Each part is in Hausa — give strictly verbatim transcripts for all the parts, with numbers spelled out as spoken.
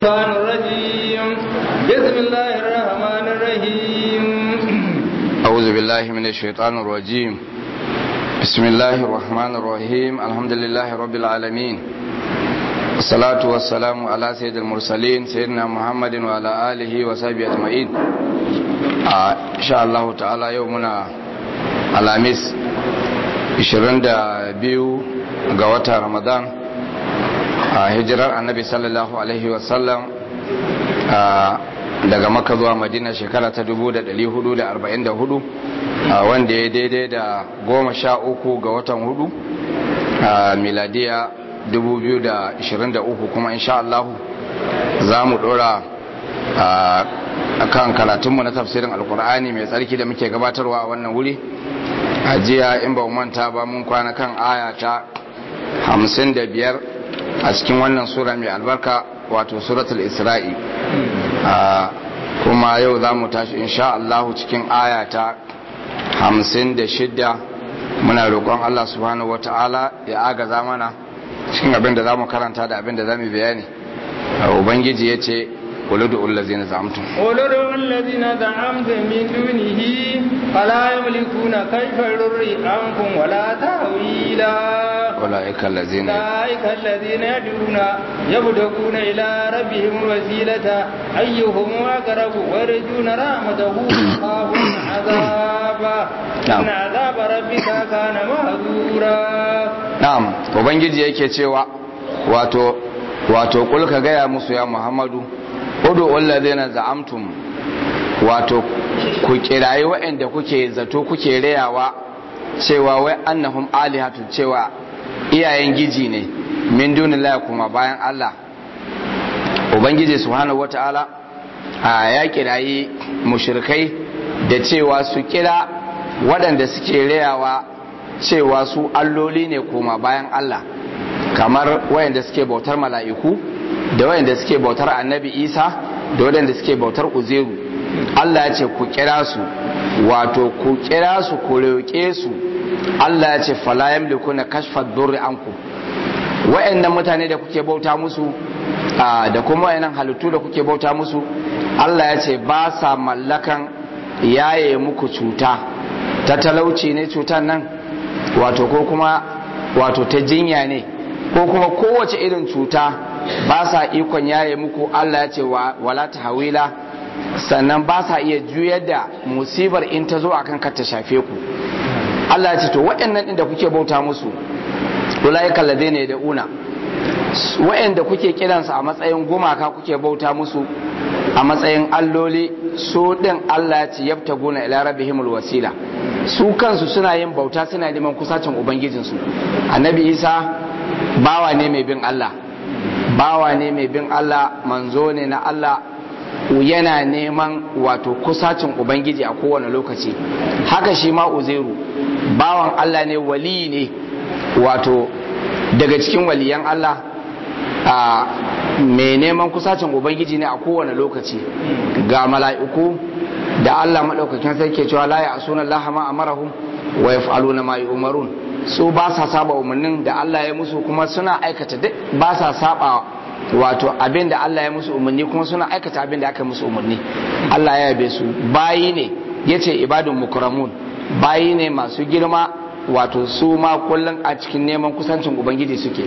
الشيطان الرجيم بسم الله الرحمن الرحيم أعوذ بالله من الشيطان الرجيم بسم الله الرحمن الرحيم الحمد لله رب العالمين الصلاة والسلام على سيد المرسلين سيدنا محمد وعلى آله وصحبه أجمعين إن شاء الله تعالى يومنا الخميس عشرين ga watan Ramadan a hijirar annabi sallallahu alaihi wasallam daga Makka zuwa Madina shekara ta dubu da ɗari hudu da arba'in da hudu wanda ya daidai da goma sha uku ga watan hudu miladiya dubu biyu da ashirin da uku. kuma insha Allah za mu dora a kan karatunmu na tafsirin alkur'ani mai tsarki da muke gabatarwa a wannan wuri. A jiya in ba manta ba mun kwana kan aya ta hamsin da biyar a cikin wannan sura mai albarka wato suratul isra'i, kuma yau za mu tashi insha Allah cikin aya ta hamsin da shidda. muna roƙon Allah subhanahu wata'ala ya agaza mana cikin abin da za mu karanta da abin da za mu bayani. Ubangiji ya ce ولدعوا الذين زعمتم ولدعوا الذين زعمتم من دونه فلا يملكون كيف الضر عنكم ولا تحويلا أولئك الذين أولئك الذين يدعون يبتغون إلى ربهم الوسيلة أيهم أقرب ويرجون رحمته ويخافون عذابه إن عذاب ربك كان محذورا. نعم وبنجي yake cewa wato wato kulka gaya musu ya Muhammadu udu alladhina za'amtum, wato ku kirayi waɗanda kuke zato kuke rayawa cewa wai annahum alihatu, cewa iyayen giji ne min dunillahi, kuma bayan Allah. Ubangiji subhanahu wataala ya kirayi mushrikai da cewa su kira waɗanda suke rayawa cewa su alloli ne kuma bayan Allah, kamar wayanda suke bautar mala'iku da wayanda suke bautar annabi Isa da wayanda suke bautar Uzairu. Allah ya ce ku kira su, wato ku kira su ku roƙe su. Allah ya ce fala yamlikuna kashfa durri anku, wayannan mutane da kuke bauta musu da kuma wayannan halittu da kuke bauta musu, Allah ya ce ba sa mallakan yaye muku cuta ta talauci ne cutan nan, wato ko kuma wato ta jinya ne ko kuma kowace irin cuta ba sa ikon yaye muku. Allah ya ce wala tahwila, sannan ba sa iya juyar da musibar in ta zo akan kar ta shafe ku. Allah ya ce to waɗannan din da kuke bauta musu, ulaika alladhina yad'una, waɗanda kuke kiransu a matsayin gumaka kuke bauta musu a matsayin alloli, su din Allah ya ce yabtaguna ila rabbihimul wasila, su kansu suna yin bauta suna neman kusacin ubangijinsu. Annabi Isa bawa ne mai bin Allah, bawa ne mai bin Allah, manzo ne na Allah, yana neman wato kusacin ubangiji a kowane lokaci. Haka shi ma Uzairu bawan Allah ne, wali ne, wato daga cikin waliyan Allah, a mai neman kusacin ubangiji ne a kowane lokaci. Ga mala'iku da Allah madaukakin sarki cewa la ya'suna Allah ma amarahum wa yaf'aluna ma yu'marun, su ba sa saba umarnin da Allah ya musu kuma suna aikata duk, ba sa saba wato abin da Allah ya musu umarni kuma suna aikata abin da aka musu umarni. Allah ya yabe su, bayi ne, yace ibadun mukramun, bayi ne masu girma, wato su ma kullun a cikin neman kusancin ubangiji suke.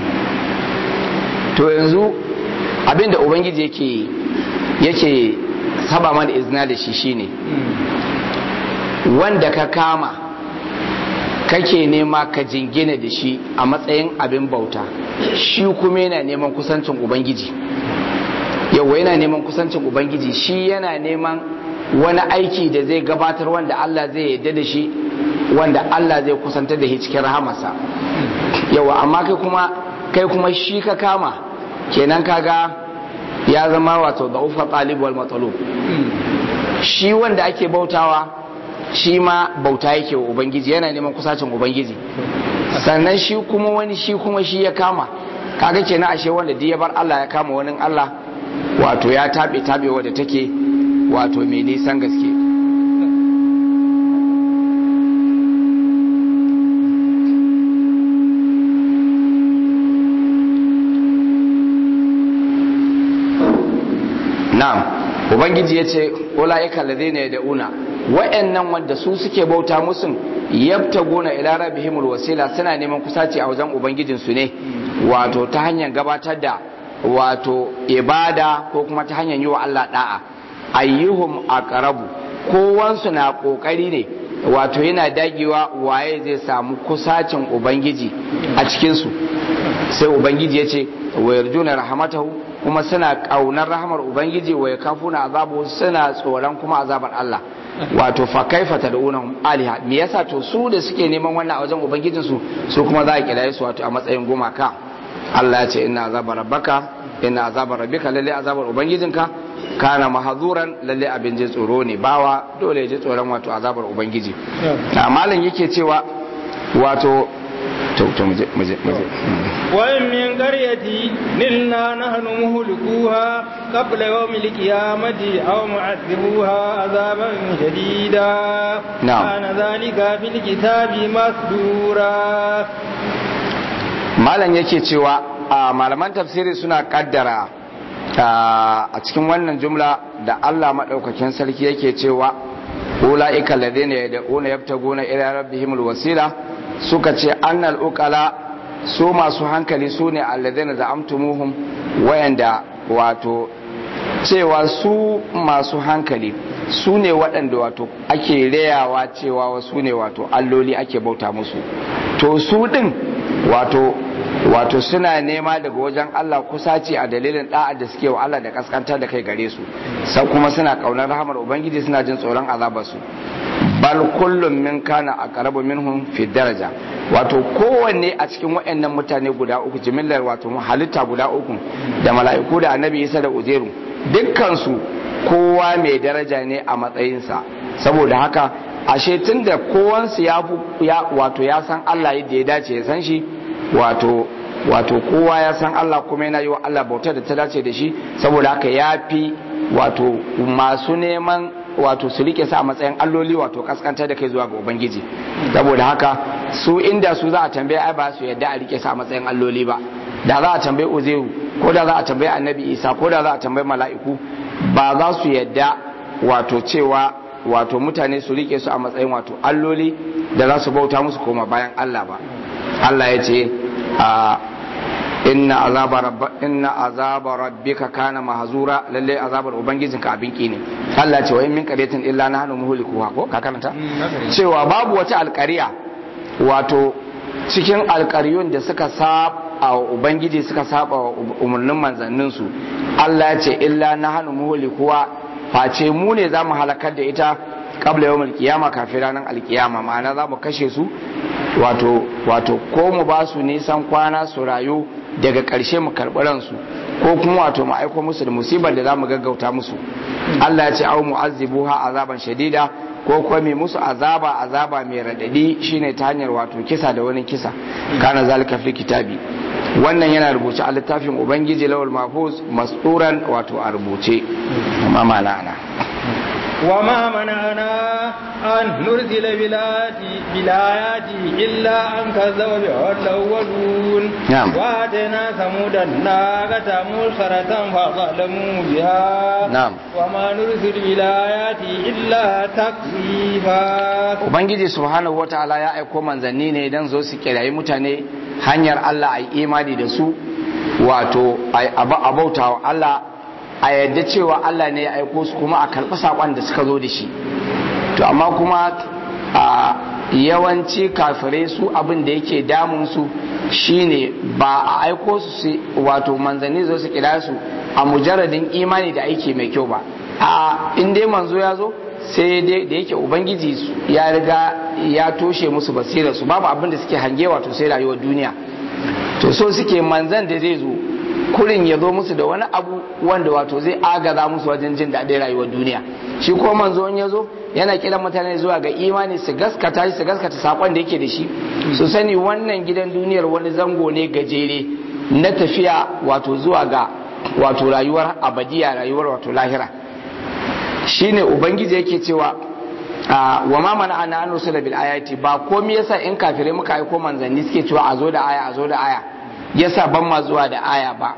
To yanzu abin da ubangiji yake yake saba mana izina da shi shine wanda ka kama kake nema ka jingina da shi a matsayin abin bauta, shi kuma yana neman kusancin ubangiji. Yawa yana neman kusancin ubangiji, shi yana neman wani aiki da zai gabatar wanda Allah zai yarda da shi, wanda Allah zai kusantar da shi cikin rahamarsa. Yawa amma kai kuma kai kuma shi ka kama, kenan kaga ya zama wato da'ufa talib wal matalub. Shi wanda ake bautawa shi ma bauta yake wa ubangiji, yana neman kusacin ubangiji, sannan shi kuma wani shi kuma shi ya kama. Kaga kenan ashe wanda duk ya bar Allah ya kama wani Allah, wato ya tabe tabe wadda take wato mai nisan gaske. na'am ubangiji yace ulaika alladhina yad'una wa'annan wanda su suke bauta musun yabtaguna ila rabbihimul wasila suna neman kusaci a wajen ubangijin su ne wato ta hanyar gabatar da wato ibada ko kuma ta hanyar yi wa Allah da'a ayyuhum aqrabu kowansu na kokari ne wato yana dagewa waye zai samu kusacin ubangiji a cikinsu sai ubangiji ya ce wa yarjuna rahmatahu kuma suna kaunar rahmar ubangiji wa yakafuna azabu suna tsoron kuma azabar Allah wato fa kaifa tad'unahum aliha me yasa to su da suke neman wannan a wajen ubangijin su su kuma za a kiraye su wato a matsayin gumaka Allah ya ce inna azabar rabbaka inna azabar rabbika lalle azabar ubangijinka kana mahazuran lalle abin je tsoro ne bawa dole ya je tsoron wato azabar ubangiji na malam yake cewa wato to to muje muje muje wa in min qaryati nilna nahnu muhlikuha qabla yawm al-qiyamati aw mu'adhibuha azaban shadida kana dhalika fil kitabi masdura malam yake cewa malaman tafsiri suna kaddara a cikin wannan jumla da Allah maɗaukakin sarki yake cewa ula'ika ladina yad'una yabtaguna ila rabbihimul wasila suka ce annal uqala su masu hankali su ne alladina za'amtumuhum wayanda wato cewa su masu hankali su ne waɗanda wato ake rayawa cewa wasu ne wato alloli ake bauta musu to su ɗin wato wato suna nema daga wajen Allah kusaci a dalilin da'a da suke wa Allah da kaskantar da kai gare su sai kuma suna kaunar rahamar ubangiji suna jin tsoron azabar su bal kullum min kana aqrabu minhum fi daraja wato kowanne a cikin wayannan mutane guda uku jimillar wato halitta guda uku da mala'iku da annabi Isa da Uzairu dukkan su kowa mai daraja ne a matsayinsa saboda haka ashe tunda kowansu ya wato ya san Allah yadda ya dace ya san shi wato wato kowa ya san Allah kuma yana yi wa Allah bautar da ta dace da shi saboda haka ya fi wato masu neman wato su rike sa a matsayin alloli wato kaskantar da kai zuwa ga ubangiji saboda haka su inda su za a tambaye ai ba su yadda a rike sa a matsayin alloli ba da za a tambaye Uzairu ko da za a tambaye Annabi Isa ko da za a tambaye mala'iku ba za su yadda wato cewa wato mutane su rike su a matsayin wato alloli da za su bauta musu koma bayan Allah ba Allah ya ce inna azaba rabba inna azaba rabbika kana mahzura lalle azabar ubangijinka abin ki ne Allah ya ce wa in min qaryatin illa nahnu muhlikuha ko ka karanta cewa babu wata alƙariya wato cikin alƙaryun da suka saba ubangiji suka saba umurnin manzannin su Allah ya ce illa nahnu muhlikuha face mu ne zamu halakar da ita qabla yawmil qiyama kafin ranar alkiyama ma'ana za mu kashe su wato wato ko mu ba su nisan kwana su rayu daga ƙarshe mu karɓi ransu ko kuma wato mu aiko musu da musibar da za mu gaggauta musu Allah ya ce au mu'azzibuha azaban shadida ko kuma mai musu azaba azaba mai radadi shine ta hanyar wato kisa da wani kisa kana zalika fi kitabi wannan yana rubuce a littafin ubangiji lawal mahfuz masduran wato a rubuce amma malana وما منعنا أن نرسل بالآيات إلا أن كذب بها الأولون نعم وآتينا ثمود الناقة مبصرة فظلموا بها نعم وما نرسل بالآيات إلا تكذيبا Ubangiji subhanahu wa ta'ala ya aiko manzanni ne dan zo su kirayi mutane hanyar Allah ai imani da su wato ai abautawa Allah a yadda cewa Allah ne ya aiko su kuma a karɓi saƙon da suka zo da shi to amma kuma a yawanci kafirai su abin da yake damun su shine ba a aiko su wato manzanni zo su kira su a mujarradin imani da aiki mai kyau ba a in dai manzo ya zo sai dai da yake ubangiji ya riga ya toshe musu basirar su babu abin da suke hange wato sai rayuwar duniya to so suke manzan da zai zo kurin ya zo musu da wani abu wanda wato zai agaza musu wajen jin daɗin rayuwar duniya shi ko manzo in ya zo yana kiran mutane zuwa ga imani su gaskata shi su gaskata sakon da yake da shi su sani wannan gidan duniyar wani zango ne gajere na tafiya wato zuwa ga wato rayuwar abadiya rayuwar wato lahira shine ubangiji yake cewa wa ma mana ana an rusula bil ayati ba komai yasa in kafirai muka aiko manzanni suke cewa a zo da aya a zo da aya yasa ban ma zuwa da aya ba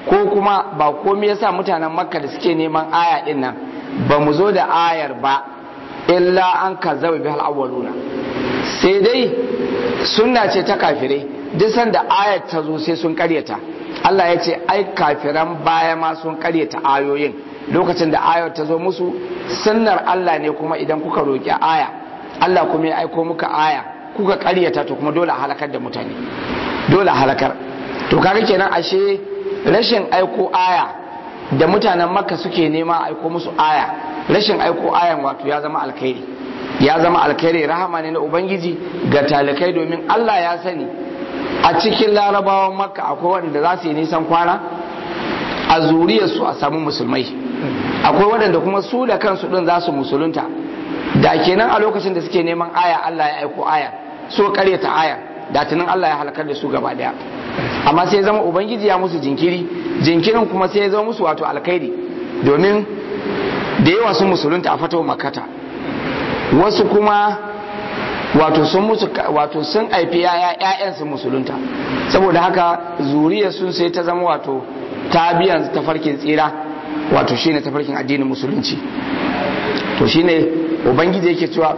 ko kuma ba komai yasa mutanen makka da suke neman aya din nan ba mu zo da ayar ba illa an kazzaba bihal awwaluna, sai dai sunna ce ta kafirai duk sanda ayar ta zo sai sun karyata. Allah ya ce ai kafiran baya ma sun karyata ayoyin lokacin da ayar ta zo musu. Sunnar Allah ne kuma idan kuka roki aya Allah kuma ya aiko muka aya kuka karyata to kuma dole a halakar da mutane, dole a halakar. To kaga kenan ashe rashin aiko aya da mutanen makka suke nema aiko musu aya, rashin aiko ayan wato ya zama alkhairi, ya zama alkhairi, rahama ne na ubangiji ga talikai, domin Allah ya sani a cikin larabawan makka akwai wanda za su yi nisan kwana a zuriyarsu a samu musulmai, akwai waɗanda kuma su da kansu ɗin za su musulunta. Da kenan a lokacin da suke neman aya Allah ya aiko aya so karyata aya da tunan Allah ya halakar da su gaba daya. Amma sai zama ubangiji ya musu jinkiri, jinkirin kuma sai ya zama musu wato alkhairi, domin da yawa sun musulunta a fatawa makata, wasu kuma wato sun musu wato sun aifi yaya ƴaƴan su musulunta, saboda haka zuriyar sun sai ta zama wato tabiyan tafarkin tsira, wato shine tafarkin addinin musulunci. To shine ubangiji yake cewa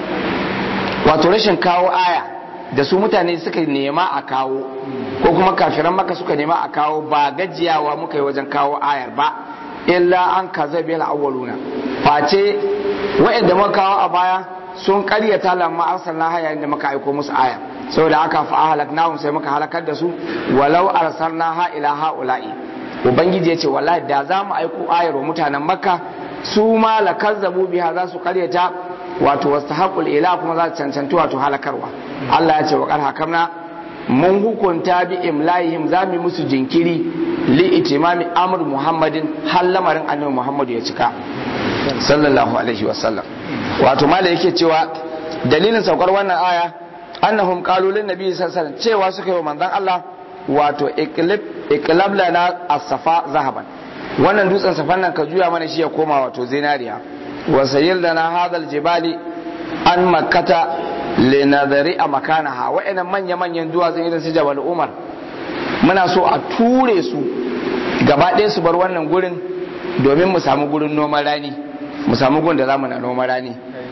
wato rashin kawo aya da su mutane suka nema a kawo, ko kuma kafiran maka suka nema a kawo, ba gajiyawa muka yi wajen kawo ayar ba, illa an kaza bil awwaluna, face wa'anda muka kawo a baya sun karyata lamma arsalna haya inda muka aiko musu aya, saboda haka fa ahlaknahum sai muka halakar da su. Walau arsalnaha ila haula'i, ubangiji yace wallahi da za mu aiko ayar wa mutanen makka su ma la kazzabu biha, za su karyata wato wastahaqul ila, kuma za su cancanci wato halakarwa. Allah ya ce wa qad hakamna, mun hukunta bi imlaihim, za mu musu jinkiri li itimami amr muhammadin, har lamarin annabi muhammadu ya cika sallallahu alaihi wasallam. Wato malai yake cewa dalilin saukar wannan aya annahum qalu lin nabi sallallahu alaihi wasallam, cewa suka yi wa manzon Allah wato iqlib iqlab lana as-safa zahaban, wannan dutsen safan nan ka juya mana shi ya koma wato zinariya. Wa sayyil lana hadal jibali an makkata linadari a makanaha, wa'annan manya manyan duwatsun irin su Jabal Umar muna so a ture su gaba ɗaya su bar wannan gurin domin mu samu gurin noman rani, mu samu gurin da zamu na noman rani.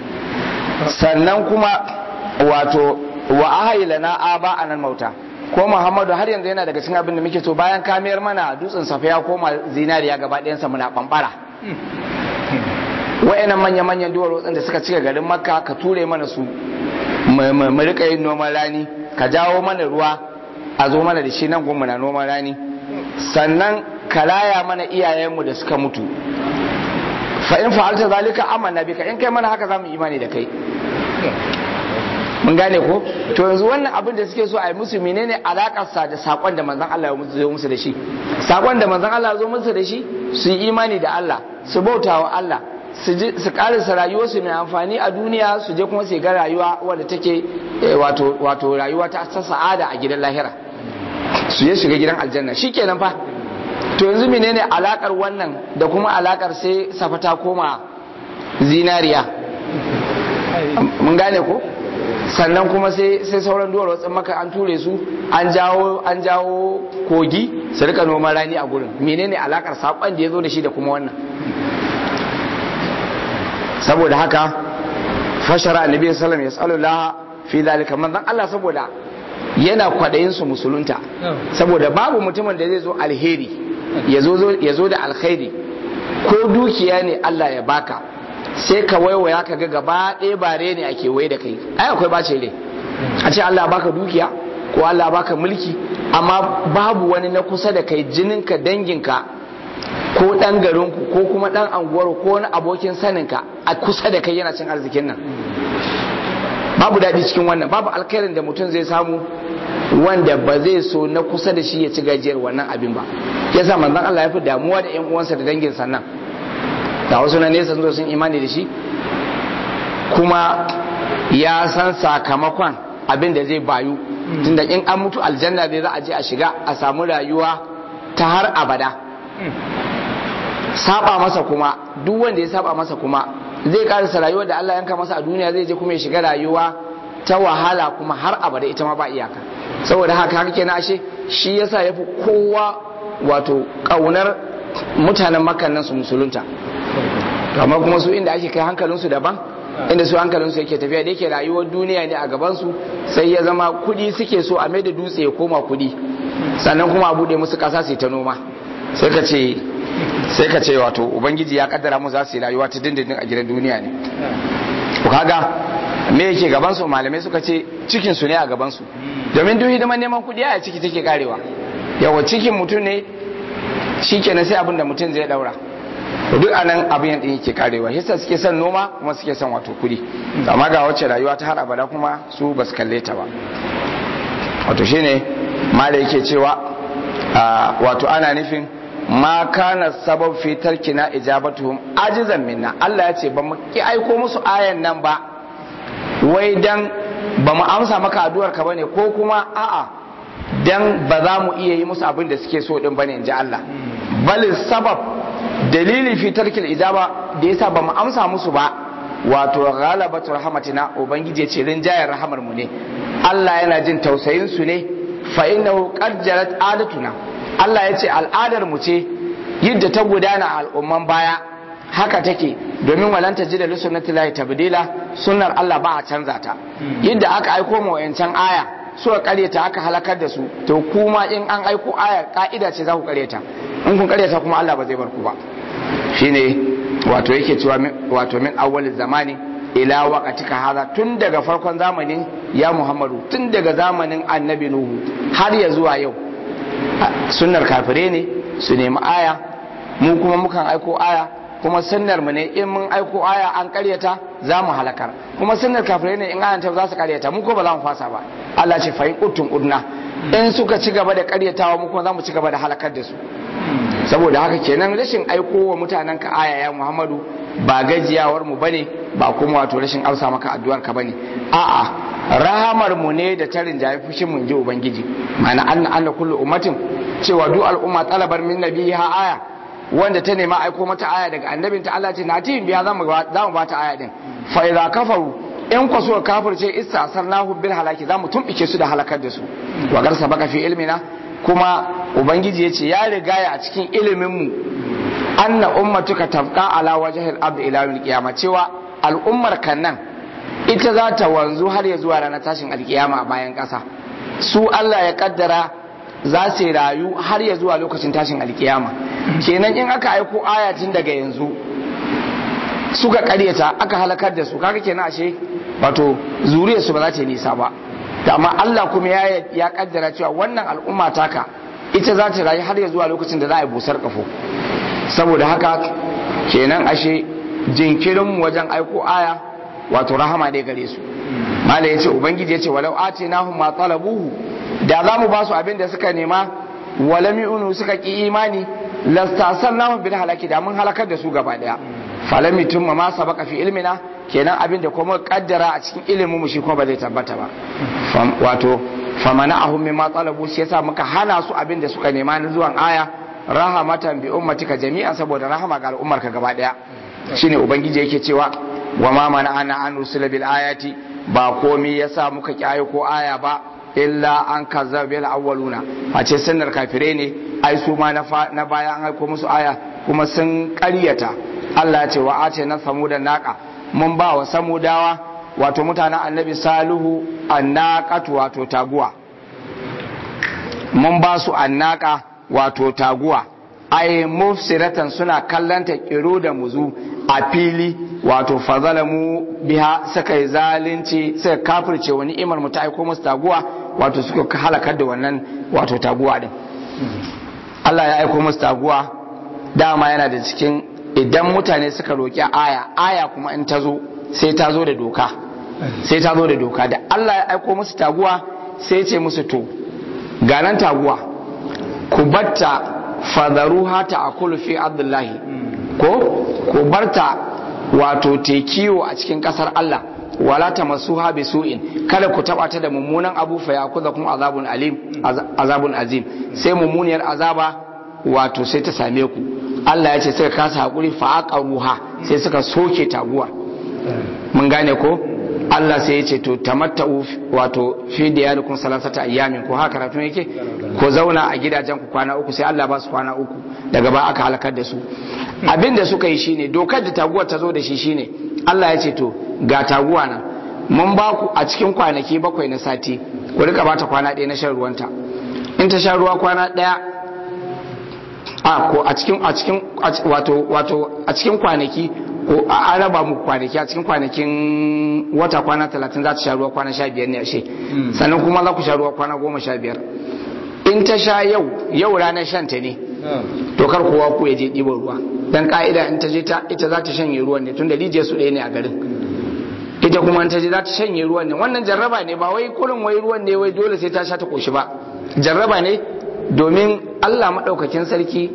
Sannan kuma wato wa ahailana aba anan mauta, ko Muhammadu har yanzu yana daga cikin abin da muke so, bayan kamiyar mana dutsen safa ya koma zinariya gaba ɗayansa muna bambara. Wa'annan manya-manyan duwatsun da suka cika garin Makka ka ture mana su, mu rika yin noman rani, ka jawo mana ruwa a zo mana da shi nan gun muna noman rani. Sannan ka raya mana iyayenmu da suka mutu, fa in fa'alta zalika amanna bika, in kai mana haka zamu imani da kai. Mun gane ko? To yanzu wannan abin da suke so a yi musu menene alakar sa da sakon da manzon Allah ya zo musu da shi? Sakon da manzon Allah ya zo musu da shi, su yi imani da Allah, su bautawa Allah, su su karasa rayuwar su mai amfani a duniya, su je kuma su ga rayuwa wadda take wato wato rayuwa ta sa'ada a gidan lahira. Su je shiga gidan aljanna. Shikenan fa. To yanzu menene alakar wannan da kuma alakar sai safa ta koma zinariya? Mun gane ko? Sannan kuma sai sai sauran duwar watsin maka an ture su, an jawo an jawo kogi su rika noman rani a gurin. Menene alakar sakon da ya zo da shi da kuma wannan? Saboda haka fashara annabi sallallahu alaihi wasallam ya fi zalika, manzon Allah saboda yana kwadayin su musulunta, saboda babu mutumin da zai zo alheri ya zo da alkhairi ko dukiya ne Allah ya baka sai ka waiwaya ka ga gaba ɗaya bare ne a kewaye da kai, ai akwai bace rai a ce Allah baka dukiya ko Allah baka mulki, amma babu wani na kusa da kai, jininka, danginka, ko ɗan garinku ko kuma ɗan anguwar ko wani abokin saninka a kusa da kai yana cin arzikin nan. Babu daɗi cikin wannan, babu alkhairin da mutum zai samu wanda ba zai so na kusa da shi ya ci gajiyar wannan abin ba. Yasa manzon Allah ya fi damuwa da ƴan uwansa da dangin sannan. Da wasu na nesa zo sun imani da shi, kuma ya san sakamakon abin da zai bayu, tunda in an mutu aljanna zai za a je a shiga a samu rayuwa ta har abada. Saba masa kuma, duk wanda ya saba masa kuma zai karasa rayuwar da Allah yanka masa a duniya, zai je kuma ya shiga rayuwa ta wahala kuma har abada ita ma ba iyaka. Saboda haka haka kenan ashe shi yasa yafi kowa wato kaunar mutanen Makka nan su musulunta, amma kuma su inda ake kai hankalinsu daban, inda su hankalinsu yake tafiya da yake rayuwar duniya ne a gabansu, sai ya zama kudi suke so a mai da dutse ya koma kudi, sannan kuma a bude musu kasa su ta noma. sai ka ce sai ka ce wato ubangiji ya kaddara mu za su yi rayuwa ta dindindin a gidan duniya ne. ku kaga me yake gabansu? Malamai suka ce cikin su ne a gabansu, domin duk hidiman neman kudi a ciki take karewa. yawa cikin mutum ne shikenan sai abin da mutum zai daura, duk anan abin yadda yake karewa. yasa suke son noma kuma suke son wato kudi, amma ga wacce rayuwa ta har abada kuma su basu kalle ta ba. wato shine malai yake cewa wato ana nufin ma kana sabab fi tarkina ijabatuhum ajizan minna. Allah ya ce ba mu ki aiko musu ayan nan ba wai dan ba mu amsa maka addu'ar ka bane, ko kuma a'a dan ba za mu iya yi musu abin da suke so din bane, inji Allah. bal sabab dalili fi tarkil ijaba da yasa ba mu amsa musu ba, wato ghalabatu rahmatina, ubangiji ya ce rinjayar rahamar mu ne. Allah yana jin tausayin su ne, fa innahu qad jarat adatuna. Allah ya ce al'adar mu ce yadda ta gudana a al'umman baya haka take, domin walanta ji da sunnati lahi tabdila, sunnar Allah ba a canza ta. yadda aka aiko mu wayancan aya suka karyata aka halakar da su, to kuma in an aiko aya ka'ida ce za ku karyata, in kun karyata kuma Allah ba zai bar ku ba. shine wato yake cewa wato min awwal zamani ila waqatika hada, tun daga farkon zamanin ya Muhammadu, tun daga zamanin annabi Nuhu har ya zuwa yau sunnar kafire ne su nemi aya, mu kuma mukan aiko aya, kuma sunnar mu ne in mun aiko aya an karyata za mu halakar, kuma sunnar kafire ne in ayan ta za su karyata, mu ko ba za mu fasa ba. Allah ce fa in utun udna, in suka ci gaba da karyatawa mu kuma za mu ci gaba da halakar da su. saboda haka kenan rashin aiko wa mutanen ka aya ya Muhammadu ba gajiyawar mu bane, ba kuma wato rashin amsa maka addu'ar ka bane, a'a rahamar mu ne da tarin jayi fushin mun ji ubangiji. ma'ana anna anna kullu ummatin, cewa duk al'umma talabar min nabiha aya, wanda ta nema aiko mata aya daga annabinta, Allah ce na tin biya zamu zamu ba ta aya din. fa idza kafaru, in ku so kafirce istasarnahu bil halaki, zamu tumbike su da halakar da su. wa garsa baka fi ilmina, kuma ubangiji ya ce ya rigaya a cikin iliminmu anna ummatuka tabqa ala wajhil ard ila yawmil qiyamah, cewa al'ummar kan nan ita za ta wanzu har ya zuwa ranar tashin alkiyama a bayan ƙasa. su Allah ya kaddara za su rayu har ya zuwa lokacin tashin alkiyama. kenan in aka aiko ayatin daga yanzu suka karyata aka halakar da su, kaga kenan ashe wato zuriyar su ba za ta yi nisa ba. amma Allah kuma ya ya kaddara cewa wannan al'umma taka ita za ta rayu har ya zuwa lokacin da za a yi busar kafo. saboda haka kenan ashe jinkirin wajen aiko aya wato rahama ne gare su. malai yace ubangiji yace walau atinahum ma talabuhu, da za mu ba su abin da suka nema, walam yu'minu suka ki imani, lastasalnahum bil halaki, da mun halakar da su gaba daya. falam yutimma ma sabaka fi ilmina, kenan abin da kuma kaddara a cikin ilimin mu shi kuma ba zai tabbata ba. wato famana'ahum mimma talabu, shi yasa muka hana su abin da suka nema na zuwan aya, rahamatan bi ummatika jami'an, saboda rahama ga al'ummar ka gaba daya. shine ubangiji yake cewa wa ma mana'ana an rusula bil ayati, ba komai yasa muka kiyaye ko aya ba illa an kazzaba bil awwaluna, a ce sunnar kafire ne, ai su ma na baya an aiko musu aya kuma sun ƙaryata. Allah ya ce wa ace na samudan naqa, mun ba wa samudawa wato mutanen annabi salihu annaqatu wato taguwa, mun ba su annaka wato taguwa, ai mufsiratan suna kallanta kiro da muzu a fili, wato fazalamu biha suka yi zalunci suka kafirce wani imar mu ta aiko musu taguwa, wato suka halakar da wannan wato taguwa din. Allah ya aiko musu taguwa, dama yana da cikin idan mutane suka roki aya, aya kuma in ta zo sai ta zo da doka, sai ta zo da doka. da Allah ya aiko musu taguwa sai ce musu to ganan taguwa ku batta fadaruha ta'kulu fi abdullahi, ko ku barta wato tekiyo a cikin kasar Allah, wala tamassuha bisu'in, kada ku taba ta da mummunan abu fa yakuzakum azabun alim azabun azim, sai mummuniyar azaba wato sai ta same ku. Allah ya ce suka kasa hakuri fa aqaruha, sai suka soke taguwa. mun gane ko Allah sai ya ce to tamatta'u wato fi diyarikum salasata ayyamin ko haka karatu yake ko zauna a gidajen ku kwana uku sai Allah ba su kwana uku daga ba aka halakar da su abinda suka yi shine dokar da taguwar ta zo da shi shine Allah ya ce to ga taguwa nan mun ba ku a cikin kwanaki bakwai na sati ku rika bata kwana ɗaya na shan ruwanta in ta sha ruwa kwana ɗaya a ko a cikin a cikin wato wato a cikin kwanaki ko an raba muku kwanaki a cikin kwanakin wata kwana talatin za ta sha ruwa kwana sha biyar ne ashe sannan kuma za ku sha ruwa kwana goma sha biyar in ta sha yau yau ranar shan ta ne to kar kowa ku ya je ɗiban ruwa dan ka'ida in ta je ta ita za ta shanye ruwan ne tun da rijiyar su ɗaya ne a garin ita kuma in ta je za ta shanye ruwan ne wannan jarraba ne ba wai kurin wai ruwan ne wai dole sai ta sha ta koshi ba jarraba ne domin Allah maɗaukakin sarki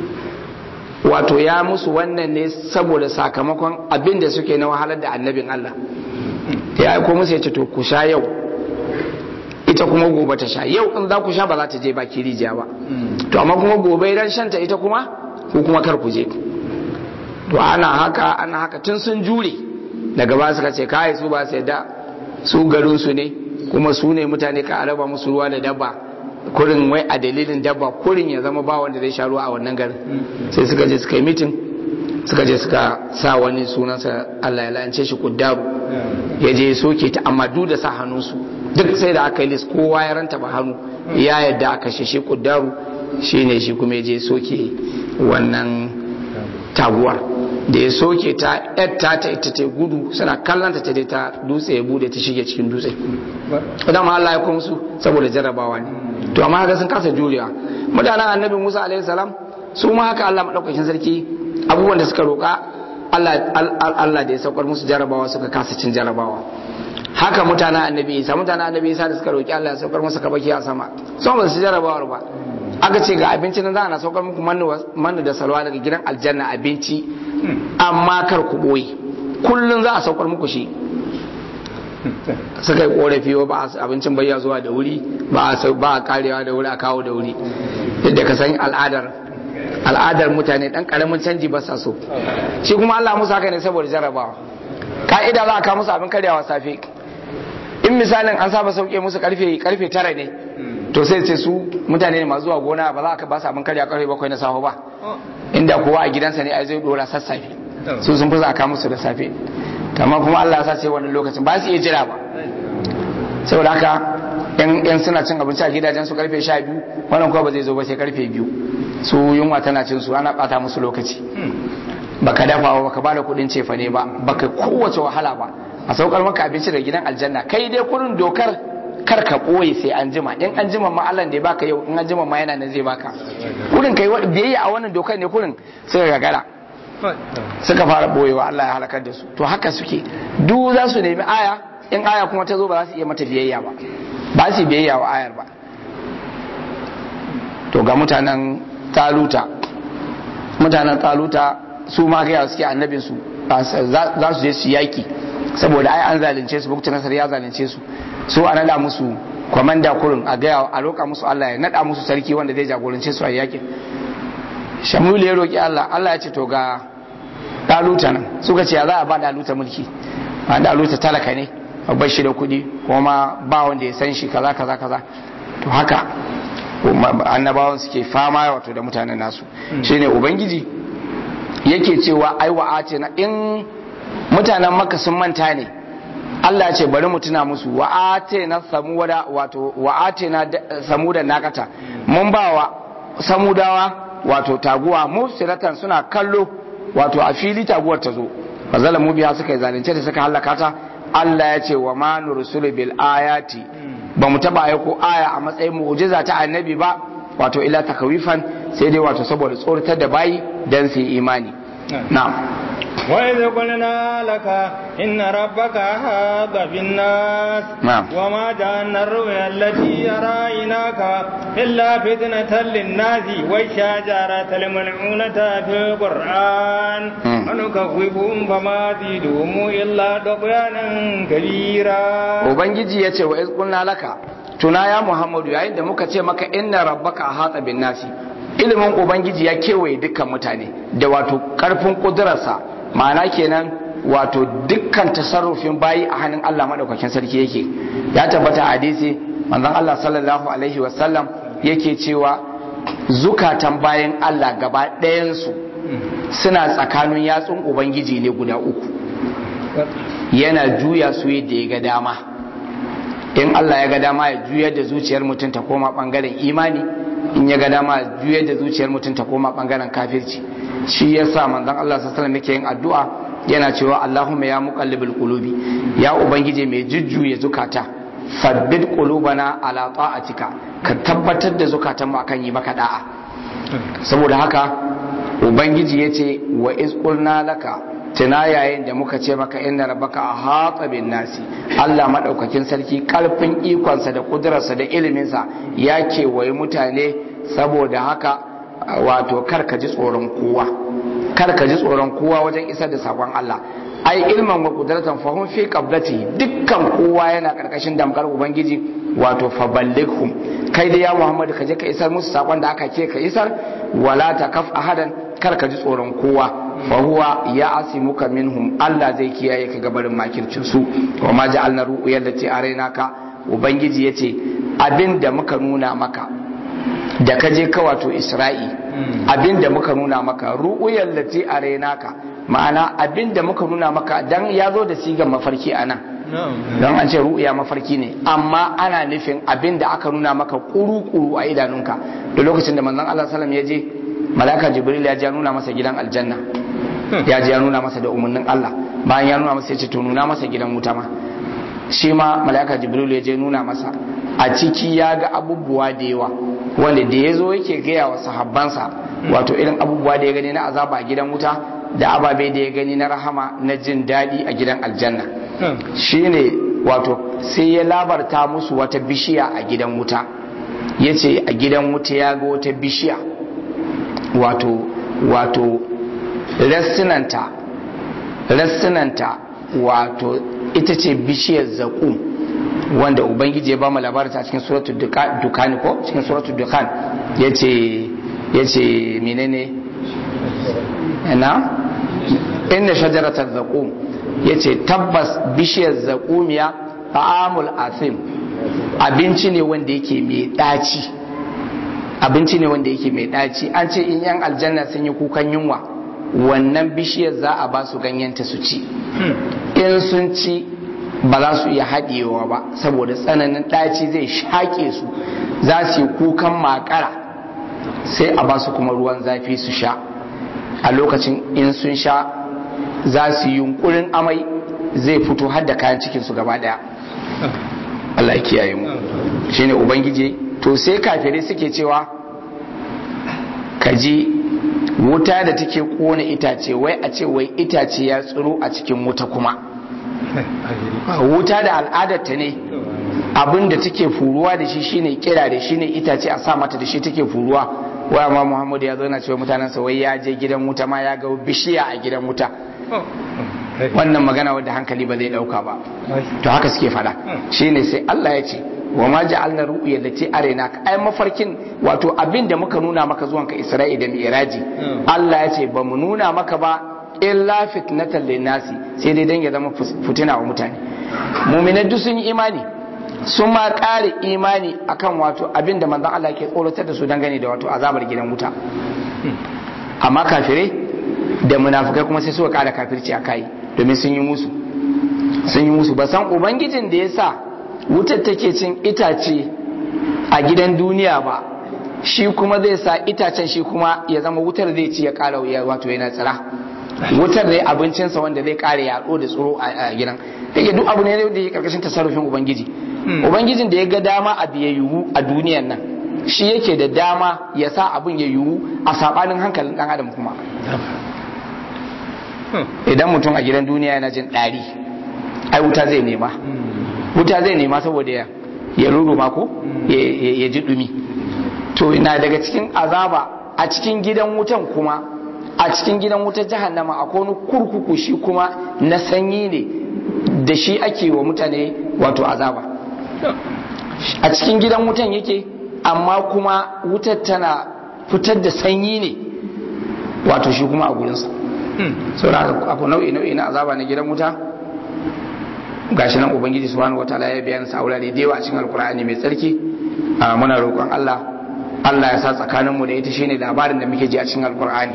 wato ya musu wannan ne saboda sakamakon abin da suke na wahalar da annabin Allah ya aiko musu ya ce to ku sha yau ita kuma gobe ta sha yau in za ku sha ba za ta je baki rijiya ba to amma kuma gobe idan shanta ita kuma ku kuma kar ku je to ana haka ana haka tun sun jure daga ba suka ce kai su ba sai da su garin su ne kuma su ne mutane ka araba musu ruwa da dabba kurin wai a dalilin dabba kurin ya zama ba wanda zai sha ruwa a wannan garin sai suka je suka yi mitin suka je suka sa wani sunansa Allah ya lance shi kuddaru ya je soke ta amma duk da sa hannunsu duk sai da aka yi lis kowa ya ranta ba hannu ya yadda aka shi shi kuddaru shine shi kuma ya je soke wannan taguwar da ya soke ta yatta ta ita ta gudu suna kallanta ta dai ta dutse ya bude ta shige cikin dutse idan Allah ya kuma su saboda jarrabawa ne to amma haka sun kasa jurewa mutanen annabi Musa alaihi salam su ma haka Allah madaukakin sarki abubuwan da suka roka Allah Allah da ya saukar musu jarrabawa suka kasa cin jarrabawa haka mutanen annabi Isa mutanen annabi Isa da suka roki Allah ya saukar musu kabaki a sama sun ba su jarrabawar ba aka ce ga abinci nan za a saukar muku mannu da salwa daga gidan aljanna abinci amma kar ku boye kullun za a saukar muku shi suka yi korafi ba abincin bayya zuwa da wuri ba a karewa da wuri a kawo da wuri yadda ka san al'adar al'adar mutane dan karamin canji ba sa so shi kuma Allah musu haka ne saboda jarabawa ka'ida za a kawo musu abin karyawa safe in misalin an saba sauke musu karfe karfe tara ne to sai ce su mutane ne masu zuwa gona ba za ka ba su abin karya karfe bakwai na safe ba inda kowa a gidansa ne ai zai dora sassafe su sun fi za a kawo musu da safe amma kuma Allah ya sa sai wannan lokacin ba su iya jira ba saboda haka yan suna cin abinci a gidajen su karfe sha biyu wannan kuma ba zai zo ba sai karfe biyu su yunwa tana cin su ana bata musu lokaci baka dafa ba baka bada kudin cefa ne ba baka kowace wahala ba a saukar maka abinci da gidan aljanna kai dai kurin dokar kar ka boye sai an jima in an jima ma Allah da ya baka yau in an jima ma yana nan zai baka kurin kai biyayya a wannan dokar ne kurin sai ka gagara suka fara boyewa Allah ya halakar da su to haka suke duk za su nemi aya in aya kuma ta zo ba za su iya mata biyayya ba ba su biyayya wa ayar ba to ga mutanen taluta mutanen taluta su ma ga suke annabin su za su je su yaki saboda ai an zalunce su bukta nasar ya zalunce su su a nada musu kwamanda kurin a gaya a roƙa musu Allah ya nada musu sarki wanda zai jagorance su a yakin Shamulu ya roƙi Allah Allah ya ce to ga daluta nan suka ce ya za a ba daluta mulki ba daluta talaka ne babbar shi da kuɗi kuma ba wanda ya san shi kaza kaza kaza to haka annabawan suke fama wato da mutanen nasu shine ubangiji yake cewa ai wa'ate na in mutanen makka sun manta ne Allah ya ce bari mu tuna musu wa'ate na samuda wato wa'ate na samuda nakata mun ba wa samudawa wato taguwa mufsiratan suna kallo wato a fili taguwar ta zo fa zalamu biya suka yi zalunce da suka halaka ta Allah ya ce wa ma nursulu bil ayati ba mu taba aiko aya a matsayin mu'jiza ta annabi ba wato ila takawifan sai dai wato saboda tsoratar da bayi dan su yi imani na'am وإذ قلنا لك إن ربك أحاط بالناس وما جعلنا الرؤيا التي أريناك إلا فتنة للناس والشجرة الملعونة في القرآن ونكذبهم فما زيدهم إلا طغيانا كبيرا. وبنجي يتي وإذ قلنا لك tuna ya Muhammadu yayin da muka ce maka inna rabbaka ahata bin nasi ilimin ubangiji ya kewaye dukkan mutane da wato karfin kudurarsa ma'ana kenan wato dukkan tasarrufin bayi a hannun Allah madaukakin sarki yake. Ya tabbata a hadisi manzon Allah sallallahu alaihi wasallam yake cewa zukatan bayan Allah gaba ɗayan su suna tsakanin yatsun ubangiji ne guda uku, yana juya su yadda ya ga dama. In Allah ya ga dama ya juyar da zuciyar mutum ta koma bangaren imani, in ya ga dama ya juyar da zuciyar mutum ta koma bangaren kafirci. Shi yasa manzon Allah sallallahu alaihi wasallam yake yin addu'a yana cewa Allahumma ya muqallibal qulubi, ya ubangije mai jujjuya zukata, sabbit qulubana ala ta'atika, ka tabbatar da zukatan mu akan yi maka da'a. Saboda haka ubangiji yace wa iz qulna laka, tuna yayin da muka ce maka inna rabbaka ahata bin nasi, Allah madaukakin sarki karfin ikonsa da kudurarsa da iliminsa ya kewaye mutane. Saboda haka wato kar ka ji tsoron kowa, kar ka ji tsoron kowa wajen isar da sakon Allah. Ai ilman wa qudratan fa hum fi qabdati, dukkan kowa yana karkashin damkar ubangiji. Wato fa ballighum, kai da ya Muhammad ka je ka isar musu sakon da aka ce ka isar. Wala takaf ahadan, kar ka ji tsoron kowa. fa huwa ya asimuka minhum, Allah zai kiyaye ka gabarin makircin su. Wa ma ja'alna ru'yal lati arainaka, ubangiji yace abinda muka nuna maka da ka je ka wato Isra'i, abinda muka nuna maka ru'yal lati arainaka, ma'ana abinda muka nuna maka, dan yazo da sigan mafarki anan, don an ce ru'ya mafarki ne, amma ana nufin abinda aka nuna maka kuru-kuru a idanunka. Da lokacin da manzon Allah sallallahu alaihi wasallam ya je, malaka Jibril ya je ya nuna masa gidan aljanna, ya je ya nuna masa da umarnin Allah. Bayan ya nuna masa ya ce to nuna masa gidan wuta ma. Shi ma malaka Jibril ya je nuna masa, a ciki ya ga abubuwa da yawa wanda da ya zo yake gaya wa sahabbansa wato irin abubuwa da ya gani na azaba a gidan wuta da ababe da ya gani na rahama na jin daɗi a gidan aljanna. Shine wato sai ya labarta musu wata bishiya a gidan wuta, ya ce a gidan wuta ya ga wata bishiya wato wato rassunanta rassunanta wato ita ce bishiyar zaƙum, wanda ubangiji ya ba mu labarin ta cikin suratul dukan ko cikin suratul dukan yace yace menene ina inna shajaratal zaqum, yace tabbas bishiyar zaqumiya ta'amul asim, abinci ne wanda yake mai daci, abinci ne wanda yake mai daci. An ce in yan aljanna sun yi kukan yunwa, wannan bishiyar za a ba su ganyenta su ci. In sun ci ba za su iya haɗewa ba saboda tsananin ɗaci zai shaƙe su, za su yi kukan makara, sai a ba su kuma ruwan zafi su sha. A lokacin in sun sha za su yi yunkurin amai, zai fito har da kayan cikinsu gaba ɗaya. Allah ya kiyaye mu. Shine ubangiji to sai kafirai suke cewa kaji wuta da take kona itace, wai a ce wai itace ya tsiro a cikin wuta. Kuma wuta da al'adarta ne, abin da take furuwa da shi shine kira da shine itace a sa mata da shi take furuwa. Wai amma Muhammadu ya zo na cewa mutanen sa wai ya je gidan wuta ma ya ga bishiya a gidan wuta. Wannan magana wadda hankali ba zai dauka ba. To haka suke fada. Shine sai Allah ya ce wa ma ja'alna ru'ya lati arinaka, ai mafarkin wato abin da muka nuna maka zuwan ka Isra'i da Mi'raji, Allah ya ce ba mu nuna maka ba illa fitnatan linnasi, sai dai dan ya zama fitina wa mutane. Mu'minai duk sun yi imani, sun ma ƙare imani akan wato abin da manzon Allah ke tsoratar da su dangane da wato azabar gidan wuta. Amma kafirai da munafikai kuma sai suka ƙara kafirci a kai, domin sun yi musu sun yi musu ba san ubangijin da ya sa wutar take cin itace a gidan duniya ba, shi kuma zai sa itacen shi kuma ya zama wutar zai ci ya ƙara wato yana tsira. Wutar dai abincinsa wanda zai ƙara yaɗo da tsoro a gidan. Yake duk abu ne da ya karkashin tasarrufin ubangiji. Ubangijin da ya ga dama abu ya yiwu a duniyan nan, shi yake da dama ya sa abin ya yiwu a sabanin hankalin ɗan adam kuma. Idan mutum a gidan duniya yana jin ɗari, ai wuta zai nema. Wuta zai nema saboda ya ya ruruma ko ya ji dumi. To ina daga cikin azaba a cikin gidan wutan kuma, a cikin gidan wutar jahannama akwai wani kurkuku shi kuma na sanyi ne, da shi ake wa mutane wato azaba. A cikin gidan wutan yake, amma kuma wutar tana fitar da sanyi ne wato shi kuma a gurinsa. saboda akwai nau'i nau'i na azaba na gidan wuta gashi nan ubangiji subhanahu wataala ya bayyana sa aurare da yawa a cikin alkur'ani mai tsarki. Muna roƙon Allah Allah ya sa tsakaninmu da ita shine labarin da muke ji a cikin alkur'ani.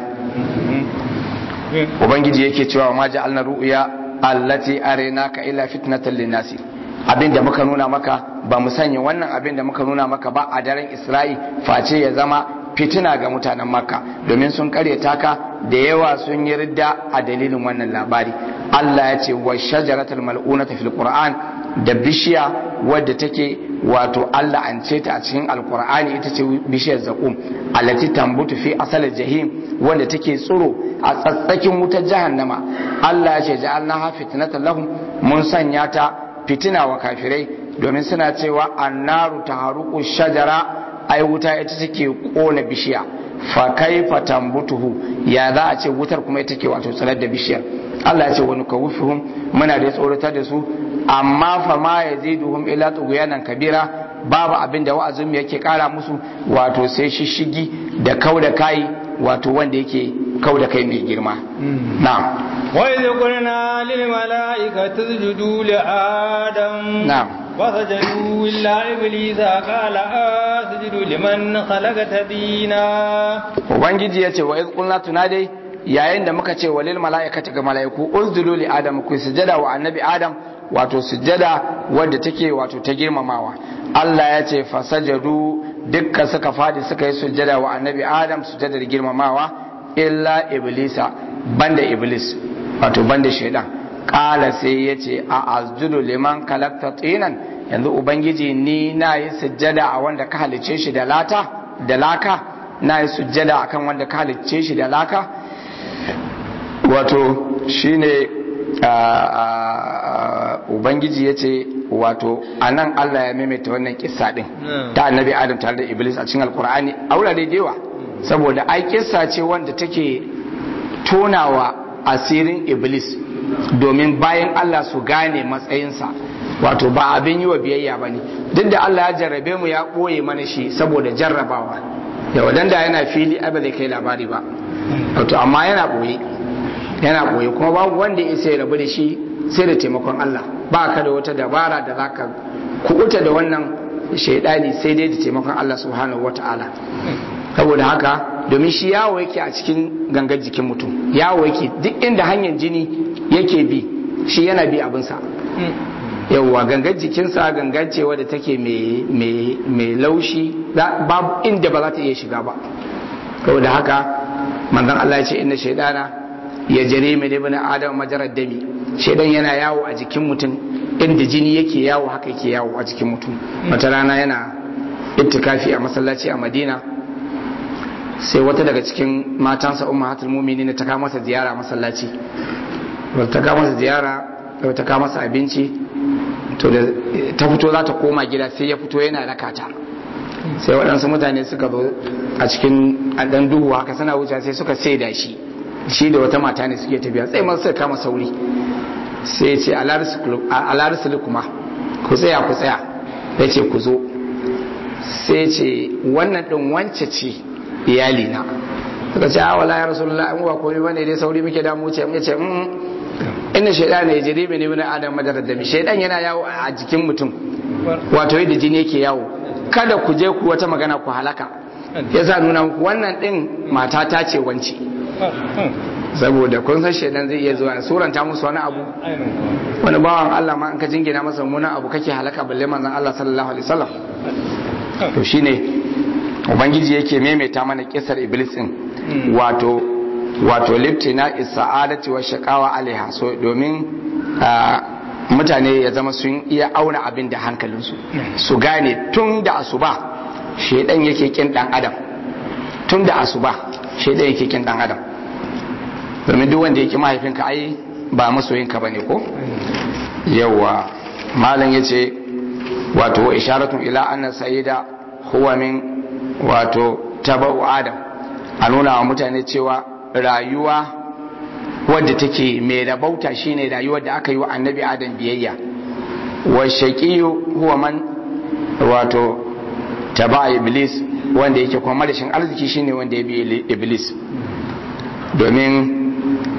Ubangiji yake cewa ma ja'alna ru'ya allati arinaka illa fitnatan linnasi, abinda muka nuna maka ba mu sanya wannan abin da muka nuna maka ba a daren Isra'i face ya zama fitina ga mutanen Makka, domin sun karyata ka da yawa sun yi ridda a dalilin wannan labari. Allah ya ce wa shajaratul mal'unata fil Qur'an, da bishiya wadda take wato Allah an ce ta a cikin alkur'ani ita ce bishiyar zakum allati tambutu fi asal jahim, wanda take tsiro a tsatsakin wutar jahannama. Allah ya ce ja'alnaha fitnatan lahum, mun sanya ta fitina wa kafirai, domin suna cewa annaru taharuqu shajara, ai wuta ita take kona bishiya, fa kaifa tambutuhu, ya za a ce wutar kuma ita take wato tsirar da bishiyar. Allah ya ce wani kawufuhum, muna da tsoratar da su, amma fa ma yaziduhum illa tughyanan kabira, babu abin da wa'azin yake kara musu wato sai shishigi da kauda kai, wato wanda yake kauda kai mai girma. Na'am. Wa idh qulna lil mala'ikati isjudu li adam. Na'am. فسجدوا إلا إبليس قال أسجد لمن خلقت دينا. Ubangiji ya ce wa iz qulna tunadai, yayin da muka ce walil mala'ikati ga mala'iku uzdu li adam, ku sujada wa annabi adam, wato sujada wadda take wato ta girmamawa. Allah ya ce fasajadu, dukkan suka fadi suka yi sujada wa annabi adam sujadar girmamawa, illa iblisa, banda iblis wato banda shaidan. Kala sai ya ce a asjudu liman kalakta tsinan, yanzu ubangiji ni na yi sujjada a wanda ka halicce shi da lata da laka, na yi sujjada akan wanda ka halicce shi da laka. Wato shine ubangiji ya ce wato anan Allah ya maimaita wannan kissa din ta annabi adam tare da iblis a cikin alkur'ani a wurare da yawa, saboda ai kissa ce wanda take tonawa asirin iblis, domin bayan Allah su gane matsayinsa, wato ba abin yi wa biyayya ba ne. Duk da Allah ya jarrabe mu ya ɓoye mana shi saboda jarrabawa, da wadanda yana fili ai ba zai kai labari ba, wato amma yana ɓoye yana ɓoye kuma babu wanda ya sai rabu da shi sai da taimakon Allah. Ba ka da wata dabara da za ka kuɓuta da wannan shaidani sai dai da taimakon Allah subhanahu wata'ala. Saboda haka domin shi yawo yake a cikin gangar jikin mutum, yawo yake duk inda hanyar jini yake bi shi yana bi abinsa. Yawwa gangar jikinsa gangar ce wadda take mai laushi, babu inda ba za ta iya shiga ba. Saboda haka manzon Allah ya ce inna shaidana ya jare mai ibn adam majarar dami, shaidan yana yawo a jikin mutum inda jini yake yawo haka yake yawo a jikin mutum. Wata rana yana ittikafi a masallaci a Madina, sai wata daga cikin matansa ummahatul mu'minin ta kawo masa ziyara masallaci. Ta kawo masa ziyara, ta kawo masa abinci, to da ta fito za ta koma gida sai ya fito yana rakata. Sai waɗansu mutane suka zo a cikin ɗan duhu haka suna wuce sai suka sai da shi shi da wata mata ne suke tafiya, sai masu suka kama sauri, sai ya ce alarisul kuma ku tsaya ku tsaya, ya ce ku zo, sai ce wannan ɗin wance ce iyali na. Suka ce a wala ya rasulullah an ba komai bane dai sauri muke damu ce, ya ce inna shaytan ya jiri min ibn adam madarad dami, shaytan yana yawo a jikin mutum wato yadda jini yake yawo, kada ku je ku wata magana ku halaka. Yasa nuna muku wannan din mata ta ce wance, saboda kun san shaytan zai iya zuwa suranta musu wani abu, wani bawan Allah ma an ka jingina masa muna abu kake halaka, balle manzon Allah sallallahu alaihi wasallam. To shine ubangiji yake maimaita mana kisar iblis din, wato wato liftina isa'adati wa shaqawa alaiha, so domin mutane ya zama sun iya auna abin da hankalinsu, su gane tun da asuba shedan yake kin dan adam, tun da asuba shedan yake kin dan adam, domin duk wanda yake mahaifinka ai ba masoyinka bane ko. Yawa malam yace wato isharatu ila anna sayyida huwa min wato tabau adam, a nuna wa mutane cewa rayuwa wadda take mai rabauta shine rayuwar da aka yi wa annabi adam biyayya. Wa shaqiyu huwa man wato taba iblis, wanda yake kuma rashin arziki shine wanda ya bi iblis, domin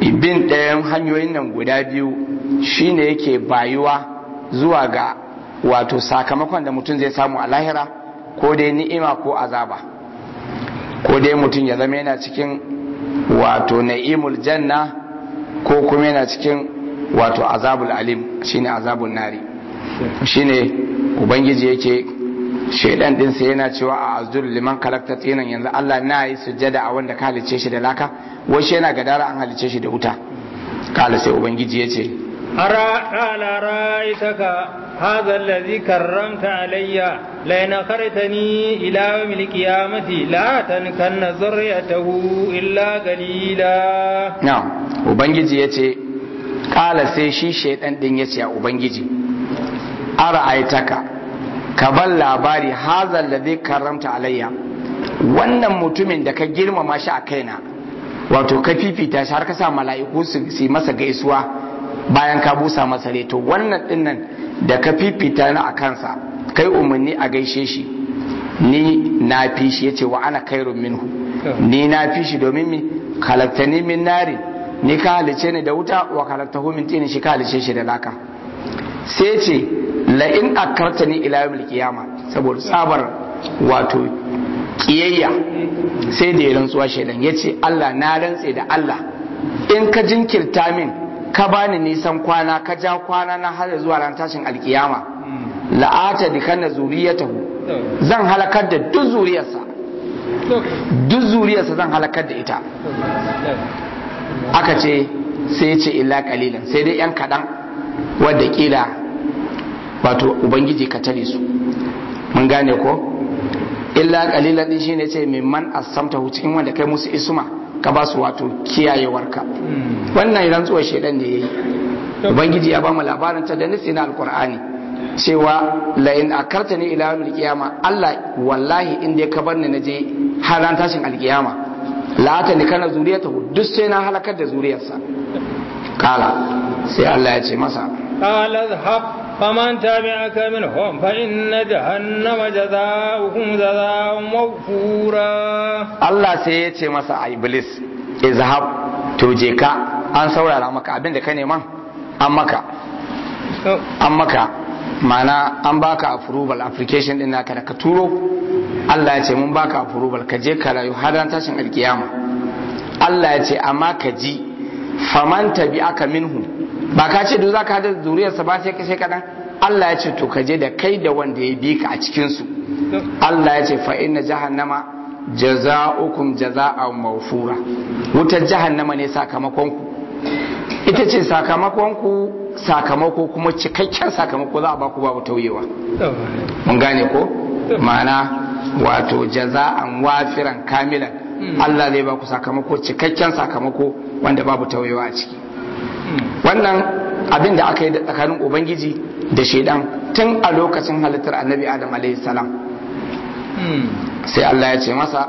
bin ɗayan hanyoyin nan guda biyu shine yake bayuwa zuwa ga wato sakamakon da mutum zai samu a lahira, ko dai ni'ima ko azaba, ko dai mutum ya zama yana cikin wato na'imul janna ko kuma yana cikin wato azabul alim shine azabun nari. Shine ubangiji yake shaidan din sai yana cewa a azdur liman kalakta tsinan, yanzu Allah na yi sujjada a wanda ka halice shi da laka, wai shi yana gadara an halice shi da wuta. Kala sai ubangiji yace ara ala ra'itaka hadha alladhi karramta alayya la in akhartani ila yawmil qiyamati la tankanna zurriyatahu illa qalila. na ubangiji yace kala sai shi shaidan din yace a ubangiji ara aitaka ka ban labari hazal da zai karramta alayya, wannan mutumin da ka girmama shi a kaina, wato ka fifita shi har ka sa mala'iku su yi masa gaisuwa bayan ka busa masa rai, to wannan dinnan da ka fifita ni a kansa kai umarni a gaishe shi, ni na fi shi. yace wa ana khairun minhu, ni na fi shi domin mi khalaqtani min nari, ni ka halice ni da wuta, wa khalaqtahu min tin, shi ka halice shi da laka. sai ce la'in akartani ila yawmil qiyama, saboda tsabar wato kiyayya sai da ya rantsuwa shaidan yace Allah na rantse da Allah in ka jinkirta min ka bani nisan kwana ka ja kwana na har zuwa ran tashin alkiyama la'ata dikanna zuriyatahu, zan halakar da duk zuriyarsa duk zuriyarsa zan halakar da ita. aka ce sai ya ce illa qalilan, sai dai yan kadan wadda kila wato ubangiji ka tare su. mun gane ko illa qalilan din shine ce mimman asamtahu, cikin wanda kai musu isma ka ba su wato kiyayewarka. wannan rantsuwar shedan ne yayi. ubangiji ya ba mu labarin ta da nasi na alqur'ani cewa la in akartani ila yawmil qiyama, Allah wallahi in dai ka bar ni naje har ran tashin alqiyama la ta ni kana zuriyatahu, duk sai na halakar da zuriyarsa. kala sai Allah ya ce masa قال اذهب فمن تبعك منهم فإن جهنم جزاؤهم جزاء موفورا. Allah sai ya ce masa a Iblis izhab, to je ka, an saurara maka abinda ka neman an maka an maka mana an baka approval application din naka da ka turo. Allah ya ce mun baka approval ka je ka rayu har ran tashin alkiyama. Allah ya ce amma ka ji faman tabi'aka minhum, ba ka ce duk za ka haɗa zuriyarsa ba sai kashe kaɗan. Allah ya ce to ka je da kai da wanda ya bi ka a cikinsu. Allah ya ce fa inna jahannama jaza'ukum jaza'an mawfura, wutar jahannama ne sakamakonku, ita ce sakamakonku, sakamako kuma cikakken sakamako za a baku babu tauyewa. mun gane ko ma'ana wato jaza'an wafiran kamilan, Allah zai baku sakamako cikakken sakamako wanda babu tauyewa a ciki. wannan abin da aka yi da tsakanin ubangiji da shaidan tun a lokacin halittar annabi adam alaihi salam. sai Allah ya ce masa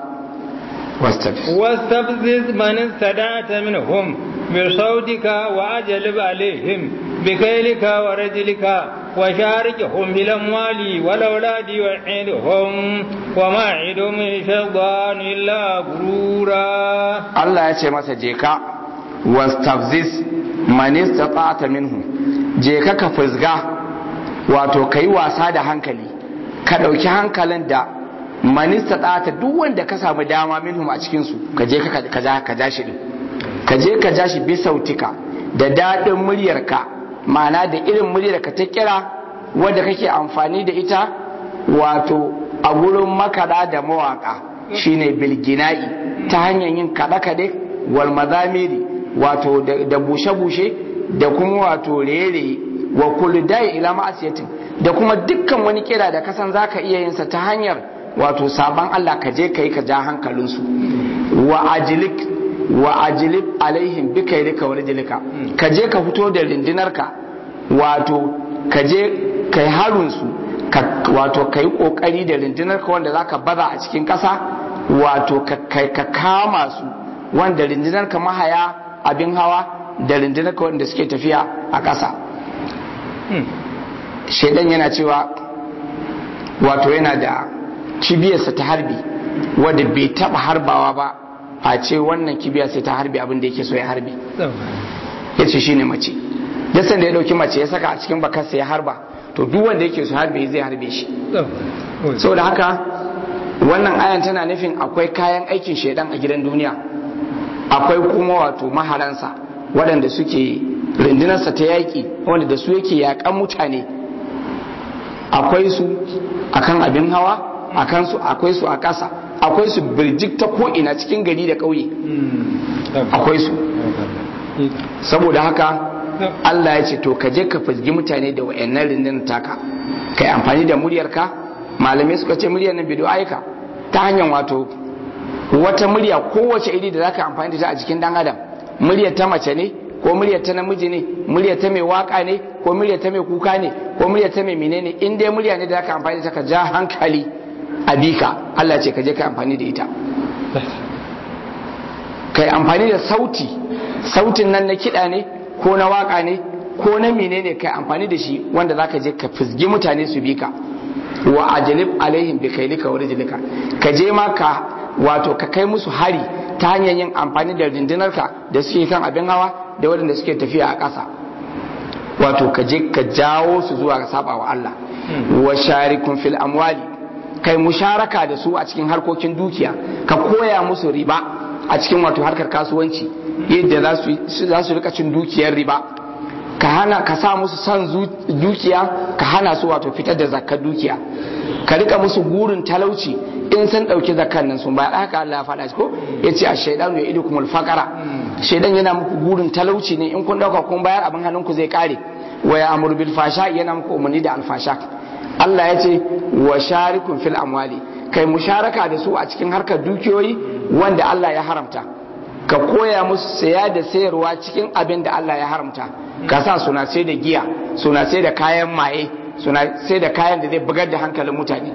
wastafziz man istada'ta minhum bi sawtika wa ajlib alaihim bi kaylika wa rajlika wa sharikhum bil amwali wal auladi wa idhum wa ma idhum shaytan illa gurura. Allah ya ce masa je ka wastafziz man istata'ta minhum, je ka ka fuzga, wato kai wasa da hankali, ka dauki hankalin da man istata'ta, duk wanda ka samu dama minhum a cikin su ka je ka ka ja ka ja shi din, ka je ka ja shi bi sautika, da dadin muryarka, ma'ana da irin muryarka ta kira wanda kake amfani da ita wato a gurin makada da mawaka, shine bilgina'i, ta hanyar yin kada-kade wal mazamiri, wato da bushe-bushe da kuma wato rere wa kuldai ila ma'asiyatin, da kuma dukkan wani kira da kasan zaka iya yin sa ta hanyar wato saban Allah, ka je kai ka ja hankalin su. wa ajlik wa ajlib alaihim bikaylika wa rijlika, ka je ka fito da rindinarka, wato ka je kai harun su, wato kai kokari da rindinarka wanda zaka baza a cikin kasa, wato ka kama su, wanda rindinarka mahaya abin hawa da rundunar wanda suke tafiya a ƙasa. shaidan yana cewa wato yana da cibiyarsa ta harbi wadda bai taba harbawa ba face wannan kibiya sai ta harbe abin da yake so ya harbe yace shine mace duk sanda ya dauki mace ya saka a cikin bakarsa ya harba to duk wanda yake so harbe zai harbe shi saboda haka wannan ayan tana nufin akwai kayan aikin shedan a gidan duniya akwai kuma wato maharansa waɗanda suke rundunarsa ta yaƙi wanda da su yake yaƙan mutane akwai su akan abin hawa akan su akwai su a ƙasa akwai su birjik ta ko'ina cikin gari da ƙauye akwai su saboda haka Allah ya ce to ka je ka fizgi mutane da wayannan rundunar taka kai amfani da muryarka malamai suka ce muryar nan bidiyo aika ta hanyar wato wata murya kowace iri da zaka amfani da ta a jikin dan adam muryar ta mace ne ko muryar ta namiji ne muryar ta mai waka ne ko muryar ta mai kuka ne ko muryar ta mai menene in dai murya ne da zaka amfani da ta ka ja hankali a bika Allah ce ka je ka amfani da ita kai amfani da sauti sautin nan na kiɗa ne ko na waka ne ko na menene kai amfani da shi wanda zaka je ka fizgi mutane su bika wa ajlib alaihim bi kaylika wa rijlika ka je ma ka wato ka kai musu hari ta hanyar yin amfani da rindinarka da suke kan abin hawa da waɗanda suke tafiya a ƙasa wato ka je ka jawo su zuwa ga saba wa Allah wa sharikun fil amwali kai musharaka da su a cikin harkokin dukiya ka koya musu riba a cikin wato harkar kasuwanci yadda za su rika cin dukiyar riba ka hana ka sa musu san dukiya ka hana su wato fitar da zakkar dukiya ka rika musu gurin talauci in sun dauki zakkan nan sun ba haka Allah ya faɗa ko yace ash-shaytanu ya'idukumul faqara shaydan yana muku gurin talauci ne in kun dauka kun bayar abin hannunku zai kare wa ya'muru bil fasha yana muku umarni da alfasha Allah yace wa sharikun fil amwali kai musharaka da su a cikin harkar dukiyoyi wanda Allah ya haramta ka koya musu saya da sayarwa cikin abin da Allah ya haramta ka sa suna sai da giya suna sai da kayan maye suna sai da kayan da zai bugar da hankalin mutane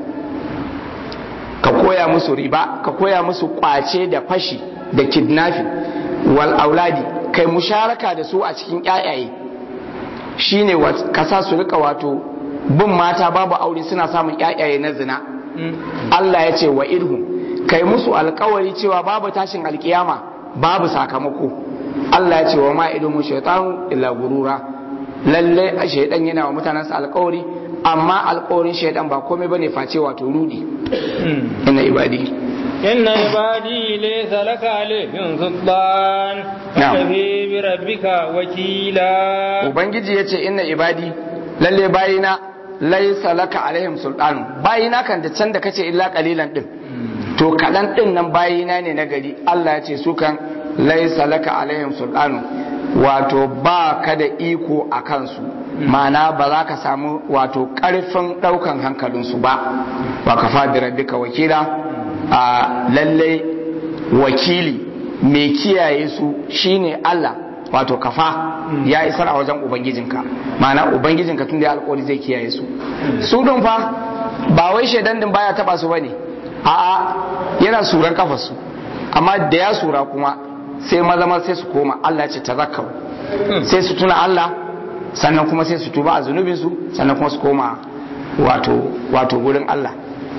ka koya musu riba ka koya musu kwace da fashi da kidnapping wal auladi kai musharaka da su a cikin ƴaƴaye shine ka sa su rika wato bin mata babu aure suna samun ƴaƴaye na zina Allah ya ce wa irhum kai musu alkawari cewa babu tashin alkiyama babu sakamako Allah ya ce wa ma idumu shaytanu illa gurura lalle shaydan yana wa mutanansa alkawari amma alkawarin shaydan ba komai bane face wato rudi inna ibadi inna ibadi laysa laka alayhim sultan kafi bi rabbika wakila ubangiji yace inna ibadi lalle bayina laysa laka alaihim sultan bayina kan da can da kace illa qalilan din to kaɗan ɗin nan bayina ne na gari Allah ya ce su kan laisa laka alaihim sultanu wato ba ka da iko a kansu ma'ana ba za ka samu wato ƙarfin ɗaukan hankalinsu ba ba ka faɗi rabbika wakila a lallai wakili mai kiyaye su shine Allah wato kafa ya isar a wajen ubangijinka ma'ana ubangijinka tun da ya alƙawari zai kiyaye su su dun fa ba wai shaidan din baya taba su bane a'a yana suran kafarsu amma da ya sura kuma sai maza maza sai su koma Allah ce tazakkaru sai su tuna Allah sannan kuma sai su tuba a zunubinsu sannan kuma su koma wato wato gurin Allah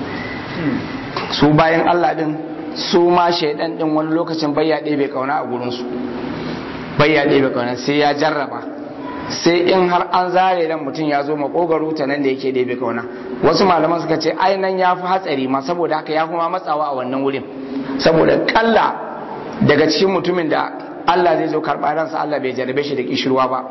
su bayan Allah din su ma shaidan din wani lokacin bayya ɗebe kauna a gurinsu bayya ɗebe kauna sai ya jarraba sai in har an zare ran mutum ya zo makogaro ta nan da yake ɗebe kauna wasu malaman suka ce ai nan ya fi hatsari ma saboda haka ya kuma matsawa a wannan wurin saboda kalla daga cikin mutumin da Allah zai zo karɓa ransa Allah bai jarabe shi da kishirwa ba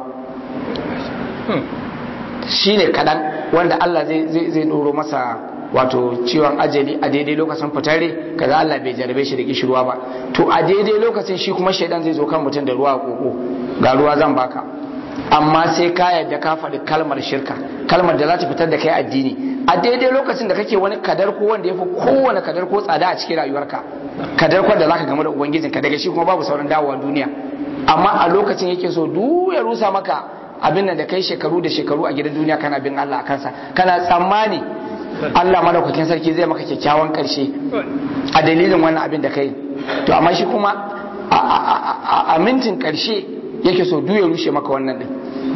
shi ne kaɗan wanda Allah zai ɗoro masa wato ciwon ajali a daidai lokacin fitare kaga Allah bai jarabe shi da kishirwa ba to a daidai lokacin shi kuma shaidan zai zo kan mutum da ruwa a koko ga ruwa zan baka amma sai ka yadda ka faɗi kalmar shirka kalmar da za ta fitar da kai addini a daidai lokacin da kake wani kadar ko wanda ya fi kowane kadar ko tsada a cikin rayuwarka kadar ko da za ka gamu da ubangijinka daga shi kuma babu sauran dawowa duniya amma a lokacin yake so duk ya rusa maka abin da kai shekaru da shekaru a gidan duniya kana bin Allah a kansa kana tsammani Allah madaukakin sarki zai maka kyakkyawan karshe a dalilin wannan abin da kai to amma shi kuma a mintin karshe yake so duk ya rushe maka wannan din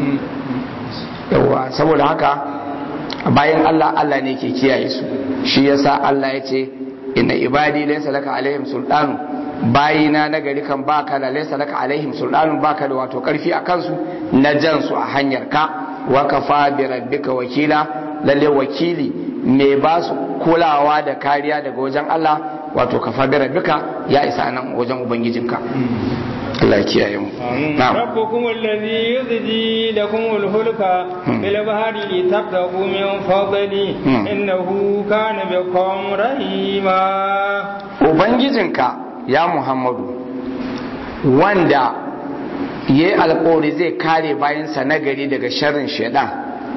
yawa saboda haka bayan Allah Allah ne ke kiyaye su shi yasa Allah ya ce inna ibadi laysa laka alaihim sultanu bayina na gari kan baka da laysa laka alaihim sultanun baka da wato karfi a kansu na jan su a hanyar ka wa kafa bi rabbika wakila lalle wakili me ba su kulawa da kariya daga wajen Allah wato kafa bi rabbika ya isa nan wajen ubangijinka Allah ya kiyaye mu na'am rabbukum alladhi yuzji lakum al-fulka bil bahri litabtagu min fadli innahu kana bikum rahima ubangijinka ya Muhammadu wanda ya yi alkawari zai kare bayansa na gari daga sharrin shaidan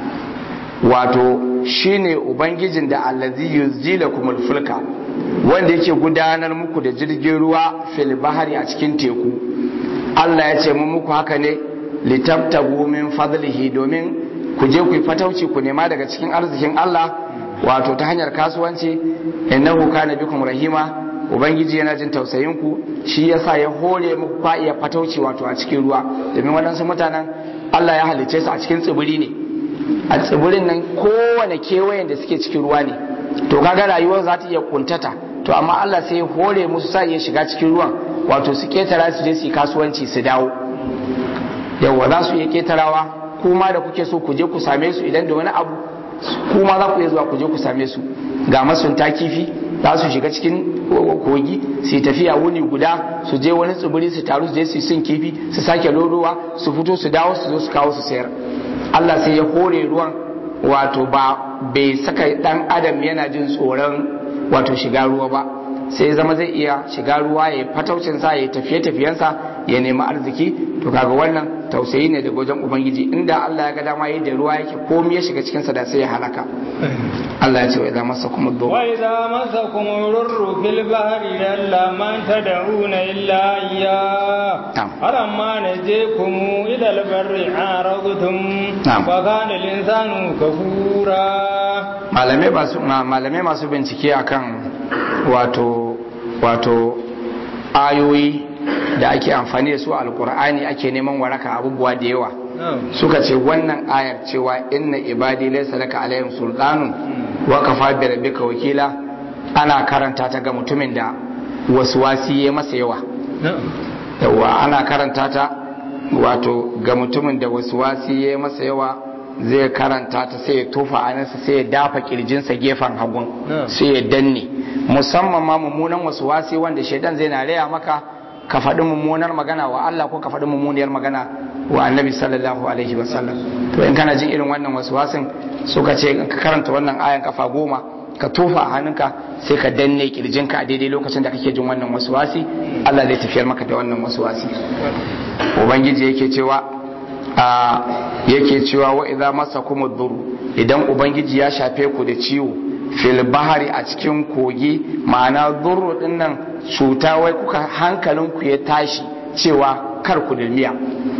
wato shine ubangijin da allazi yuzjilakum alfulka wanda yake gudanar muku da jirgin ruwa fil bahari a cikin teku Allah ya ce mu muku haka ne litabtagu min fadlihi domin ku je ku yi fatauci ku nema daga cikin arzikin Allah wato ta hanyar kasuwanci innahu kana bikum rahima ubangiji yana jin tausayin ku shi yasa ya hore muku fa iya fatauci wato a cikin ruwa domin waɗansu mutanen Allah ya halicce su a cikin tsibiri ne a tsibirin nan kowane kewayen da suke cikin ruwa ne to kaga rayuwar za ta iya kuntata to amma Allah sai ya hore musu sa iya shiga cikin ruwan wato su ketara su je su yi kasuwanci su dawo yawa za su iya ketarawa kuma da kuke so ku je ku same su idan da wani abu kuma za ku iya zuwa ku je ku same su ga masunta kifi za su shiga cikin kogi su yi tafiya wuni guda su je wani tsibiri su taru su je su sun kifi su sake lodowa su fito su dawo su zo su kawo su sayar Allah sai ya hore ruwan wato ba bai saka dan adam yana jin tsoron wato shiga ruwa ba sai zama zai iya shiga ruwa ya fataucin sa ya tafiye tafiyensa ya nemi arziki to kaga wannan tausayi ne daga wajen ubangiji inda Allah ya ga dama yayin da ruwa yake komai ya shiga cikin sa da sai ya halaka Allah ya ce wa idza masakum ad-dur wa idza masakum ar-rurru fil bahri alla man tad'una illa iyya alamma najakum ila al-barri aradtum wa kana al-insanu kafura malamai masu malamai masu bincike akan wato wato ayoyi da ake amfani da su a alkur'ani ake neman waraka abubuwa da yawa suka ce wannan ayar cewa inna ibadi laysa laka alaihim sultanun wa kafa bi rabbika wakila ana karanta ta ga mutumin da waswasi ya masa yawa yawa ana karanta ta wato ga mutumin da waswasi ya masa yawa zai karanta ta sai ya tofa anansa sai ya dafa kirjinsa gefen hagun sai ya danne musamman ma mummunan waswasi wanda shaidan zai na raya maka ka faɗi mummunar magana wa Allah ko ka faɗi mummuniyar magana wa annabi sallallahu alaihi wasallam to in kana jin irin wannan waswasin suka ce ka karanta wannan ayan kafa goma ka tofa a hannunka sai ka danne kirjinka a daidai lokacin da kake jin wannan waswasi Allah zai tafiyar maka da wannan waswasi ubangiji yake cewa a yake cewa wa idza masakum ad-dur idan ubangiji ya shafe ku da ciwo fil bahari a cikin kogi ma'ana durru dinnan cuta wai kuka hankalinku ya tashi cewa kar ku dalmiya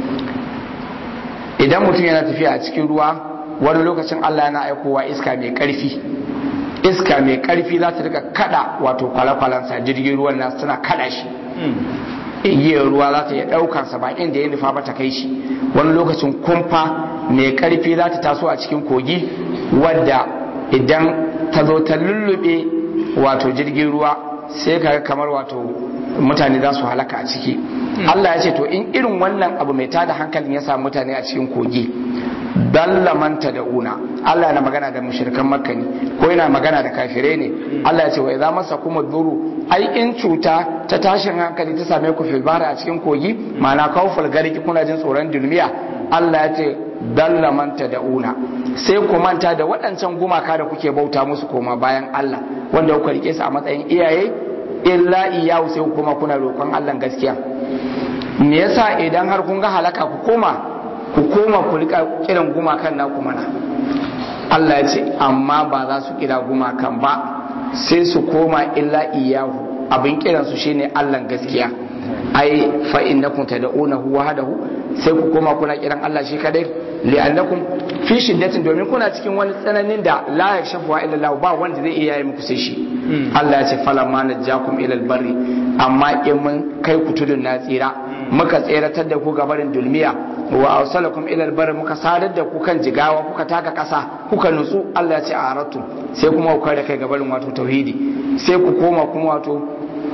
idan mutum yana tafiya a cikin ruwa wani lokacin Allah yana aikowa iska mai karfi iska mai karfi za ta rika kada wato kwale-kwalensa jirgin ruwan nasu tana kada shi igiyar ruwa za ta iya daukansa ba inda ya nufa ba ta kai shi wani lokacin kumfa mai karfi za ta taso a cikin kogi wadda idan ta zo ta lullube wato jirgin ruwa sai ka kamar wato mutane za su halaka a ciki Allah ya ce to in irin wannan abu mai tada hankalin ya samu mutane a cikin kogi dalla man tad'una Allah yana magana da mushrikan makka ne ko yana magana da kafirai ne Allah ya ce wa idza masakum ad-duru ai in cuta ta tashin hankali ta same ku fil bahri a cikin kogi ma'ana kawful gariki kuna jin tsoron dulmiya Allah ya ce dalla man tad'una sai ku manta da waɗancan gumaka da kuke bauta musu koma bayan Allah wanda kuka rike su a matsayin iyaye illa iyahu sai ku koma kuna roƙon Allah gaskiya me yasa idan har kun ga halaka ku koma ku koma ku rika kiran gumakan naku mana Allah ya ce amma ba za su kira gumakan ba sai su koma illa iyahu abin kiran su shine Allah gaskiya ai fa innakum tad'unahu wahdahu sai ku koma kuna kiran Allah shi kadai li'annakum fi shiddatin domin kuna cikin wani tsananin da la yakshafu illa Allah ba wanda zai iya yi muku sai shi Allah ya ce falamma najjakum ila albarri amma in mun kai ku tudun na tsira muka tseratar da ku gabarin dulmiya wa awsalakum ila albarri muka sadar da ku kan jigawa kuka taka kasa kuka nutsu Allah ya ce a aratu sai kuma ku kare kai gabarin wato tauhidi sai ku koma kuma wato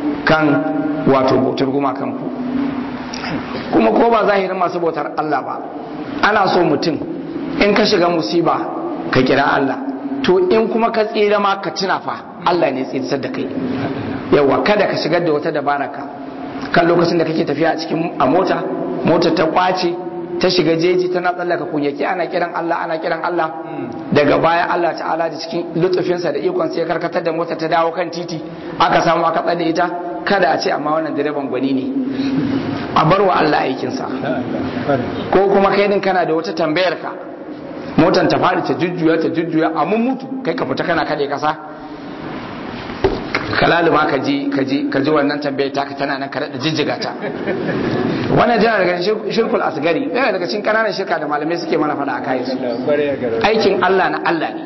kan wato bautar gumakan ku. Kuma ko ba zahirin masu bautar Allah ba, ana so mutum in ka shiga musiba ka kira Allah, to in kuma ka tsira ma ka tuna fa Allah ne tsirsar da kai. Yawa kada ka shigar da wata dabara ka kan lokacin da kake tafiya a cikin a mota mota ta kwace ta shiga jeji tana tsallaka kunyaki ana kiran Allah ana kiran Allah daga baya Allah ta'ala da cikin lutufinsa da ikon sai karkatar da mota ta dawo kan titi aka samu aka tsada ita. Kada a ce amma wannan direban gwani ne, a bar wa Allah aikinsa. Ko kuma kai din kana da wata tambayar ka motan ta fadi ta jujjuya ta jujjuya a mun mutu kai ka fita kana kade kasa kalalu ma ka ji ka ji ka ji wannan tambayar ta ka tana nan ka da jijjiga ta. Wannan jana daga shirkul asgari, yana daga cikin kananan shirka da malamai suke mana fada a kayan su. Aikin Allah na Allah ne.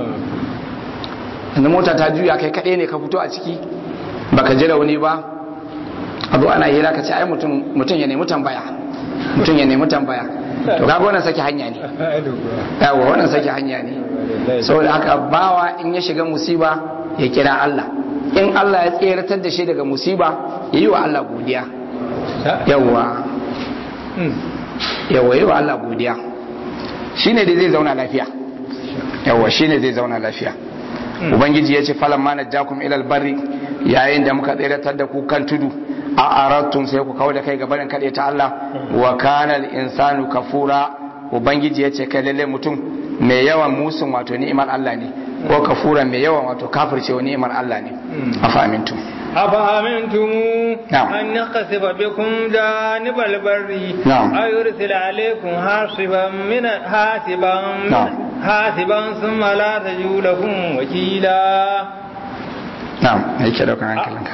Yanzu mota ta juya kai kaɗai ne ka fito a ciki baka ji rauni ba, a zo ana hira ka ce ai mutum mutum ya nemi tambaya mutum ya nemi tambaya to kaga wannan saki hanya ne. Yawa wannan saki hanya ne. Saboda haka bawa in ya shiga musiba ya kira Allah, in Allah ya tseratar da shi daga musiba ya yi wa Allah godiya. Yawa yawa yi wa Allah godiya shine da zai zauna lafiya. Yawa shine zai zauna lafiya. Ubangiji ya ce falan ma najjakum ilal barri, yayin da muka tseratar da ku kan tudu a arattum sai ku kawo da kai gabanin kaɗai ta Allah. Wa kana al insanu kafura, ubangiji ya ce kai lalle mutum mai yawan musun wato ni'imar Allah ne, ko kafura mai yawan wato kafircewa ni'imar Allah ne. Afa amintu أفأمنتم أن يقصف بكم جانب البر أو يرسل عليكم حاصبا من حاسبا حاسبا ثم لا تجدوا لكم وكيلا. نعم هيك لو كان كلامك.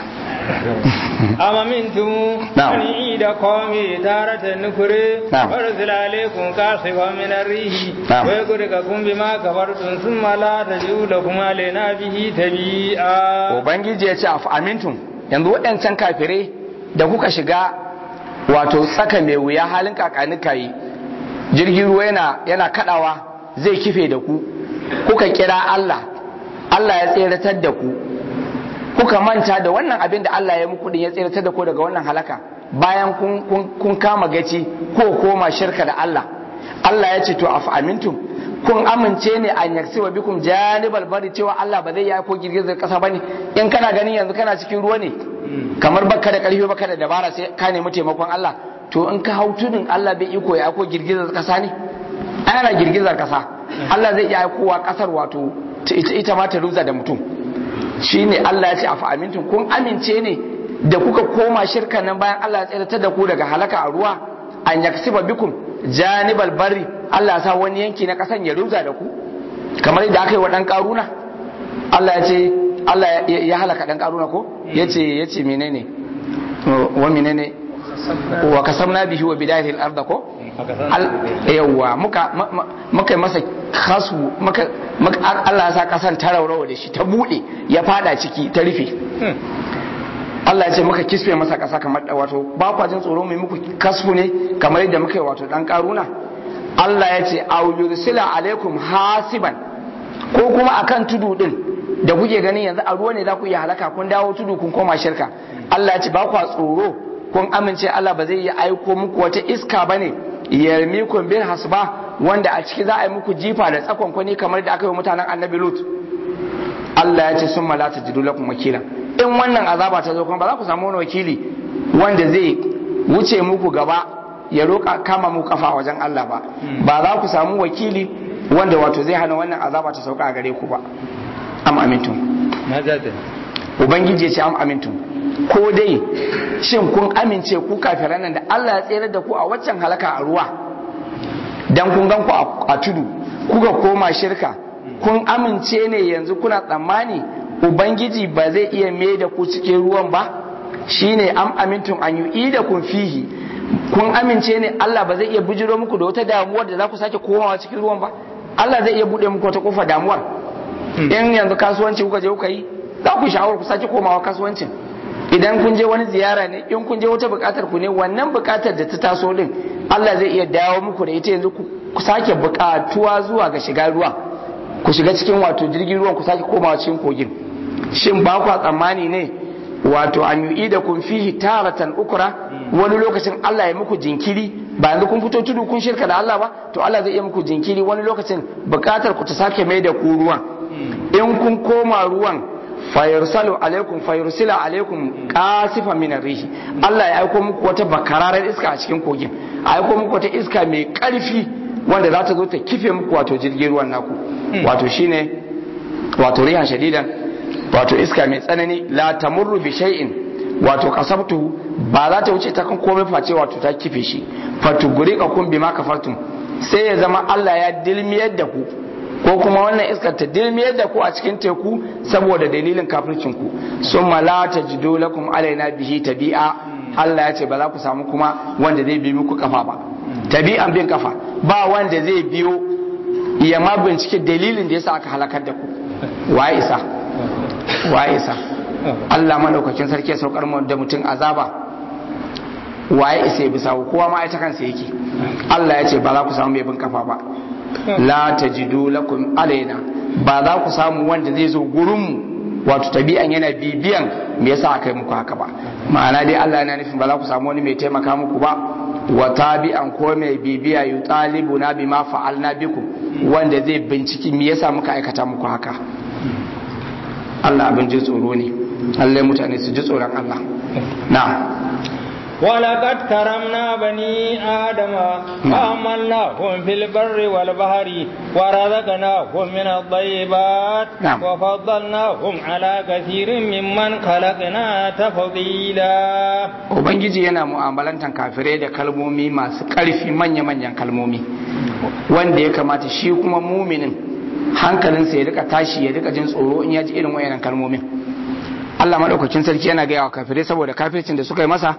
أم أمنتم أن يعيدكم تارة نكري ويرسل عليكم كاصفا من الريح ويغرقكم بما كفرتم ثم لا تجدوا لكم علينا به تبيعا. Ubangiji ya ce a amintum, yanzu waɗancan kafirai da kuka shiga wato tsaka mai wuya halin kakanika yi, jirgin ruwa yana yana kadawa zai kife da ku, kuka kira Allah, Allah ya tseratar da ku, kuka manta da wannan abin da Allah ya muku din ya tseratar da ku daga wannan halaka, bayan kun, kun, kun kama gaci ko koma shirka da Allah. Allah ya ce to af amintum, kun amince ne an yaksiwa bikum janibal bari, cewa Allah ba zai yi ko girgizar kasa bane. In kana ganin yanzu kana cikin ruwa ne kamar baka da karfi baka da dabara sai ka nemi taimakon Allah, to in ka hau tudun Allah bai iko ya ko girgizar kasa ne? Ana girgizar kasa Allah zai iya aikowa kasar wato ita ma ta ruza da mutum. Shine Allah ya ce afa amintum, kun amince ne da kuka koma shirka nan bayan Allah ya tsiratar da ku daga halaka a ruwa, an yaksiba bikum janibal barri, Allah ya sa wani yanki na kasan ya ruza da ku kamar yadda aka yi wa dan karuna. Allah ya ce Allah ya halaka dan karuna ko yace yace menene wa menene wa kasamna bihi wa bidayatil ard ko yawa muka muka masa kasu muka Allah ya sa kasan ta raurawa da shi ta bude ya fada ciki ta rufe. Allah ya ce muka kisfe masa kasa kamar wato ba kwa jin tsoro mai muku kasfu ne kamar yadda muka yi wato dan karuna. Allah ya ce aw yursila alaikum hasiban, ko kuma akan tudu din da kuke ganin yanzu a ruwa ne za ku iya halaka kun dawo tudu kun koma shirka. Allah ya ce ba kwa tsoro, kun amince Allah ba zai iya aiko muku wata iska bane yarmikum bil hasba, wanda a ciki za a yi muku jifa da tsakon kwani kamar da aka yi mutanen annabi Lut. Allah ya ce summa la tajidu lakum wakila, in wannan azaba ta zo kuma ba za ku samu wani wakili wanda zai wuce muku gaba ya roƙa kama mu kafa wajen Allah ba, ba za ku samu wakili wanda wato zai hana wannan azaba ta sauka a gare ku ba. Am amintum, Ubangiji ya ce am amintum, ko dai shin kun amince ku kafiran nan da Allah ya tsere da ku a waccan halaka a ruwa dan kun gan ku a tudu kuka koma shirka, kun amince ne yanzu kuna tsammani Ubangiji ba zai iya mai da ku cikin ruwan ba? Shine am amintum an yu'idakum fihi, kun amince ne Allah ba zai iya bujiro muku da wata damuwar da za ku sake komawa cikin ruwan ba? Allah zai iya bude muku wata kofa damuwar. In yanzu kasuwanci kuka je kuka yi, za ku sha'awar ku sake komawa kasuwancin. Idan kun je wani ziyara ne, in kun je wata bukatar ku ne, wannan bukatar da ta taso din Allah zai iya dawo muku da ita yanzu ku sake bukatuwa zuwa ga shiga ruwa, ku shiga cikin wato jirgin ruwan ku sake komawa cikin kogin. Shin ba ku tsammani ne wato an yu'idakum fihi taratan ukra wani lokacin Allah ya muku jinkiri ba yanzu kun fito tudu kun shirka da Allah ba to Allah zai iya muku jinkiri wani lokacin bukatar ku ta sake mai da ku ruwan in kun koma ruwan fayursalu alaikum fayursila alaikum qasifan min ar-rih Allah ya aiko muku wata bakararar iska a cikin kogin aiko muku wata iska mai karfi wanda za ta zo ta kife muku wato jirgin ruwan naku wato shine wato rihan shadidan wato iska mai tsanani la tamurru bi shay'in wato kasabtu ba za ta wuce ta kan komai face wato ta kife shi fatugurika kun bima kafartum sai ya zama Allah ya dilmiyar da ku ko kuma wannan iskar ta dilmiyar da ku a cikin teku saboda dalilin kafircin ku summa la tajidu lakum alaina bihi tabi'a Allah ya ce ba za ku samu kuma wanda zai bi muku kafa ba tabi'an bin kafa ba wanda zai biyo ya ma bincike dalilin da yasa aka halakar da ku waye isa waye isa Allah madaukakin sarki ya saukar mu da mutum azaba waye isa bisa kowa ma ita kansa yake Allah ya ce ba za ku samu mai bin kafa ba la tajidu lakum alaina ba za ku samu wanda zai zo gurin mu wato tabi'an yana bibiyan me yasa aka yi muku haka ba ma'ana dai Allah yana nufin ba za ku samu wani mai taimaka muku ba wa tabi'an ko mai bibiya yutalibuna bima fa'alna bikum wanda zai binciki me yasa muka aikata muku haka Allah abin ji tsoro ne Allah mutane su ji tsoron Allah na'am ولقد كرمنا بني آدم وحملناهم في البر والبحر ورزقناهم من الطيبات وفضلناهم على كثير ممن خلقنا تفضيلا Ubangiji yana mu'amalantan kafirai da kalmomi masu ƙarfi manya-manyan kalmomi wanda ya kamata shi kuma muminin hankalinsa ya rika tashi ya rika jin tsoro in ya ji irin wayannan kalmomin Allah madaukakin sarki yana gaya wa kafirai saboda kafircin da suka yi masa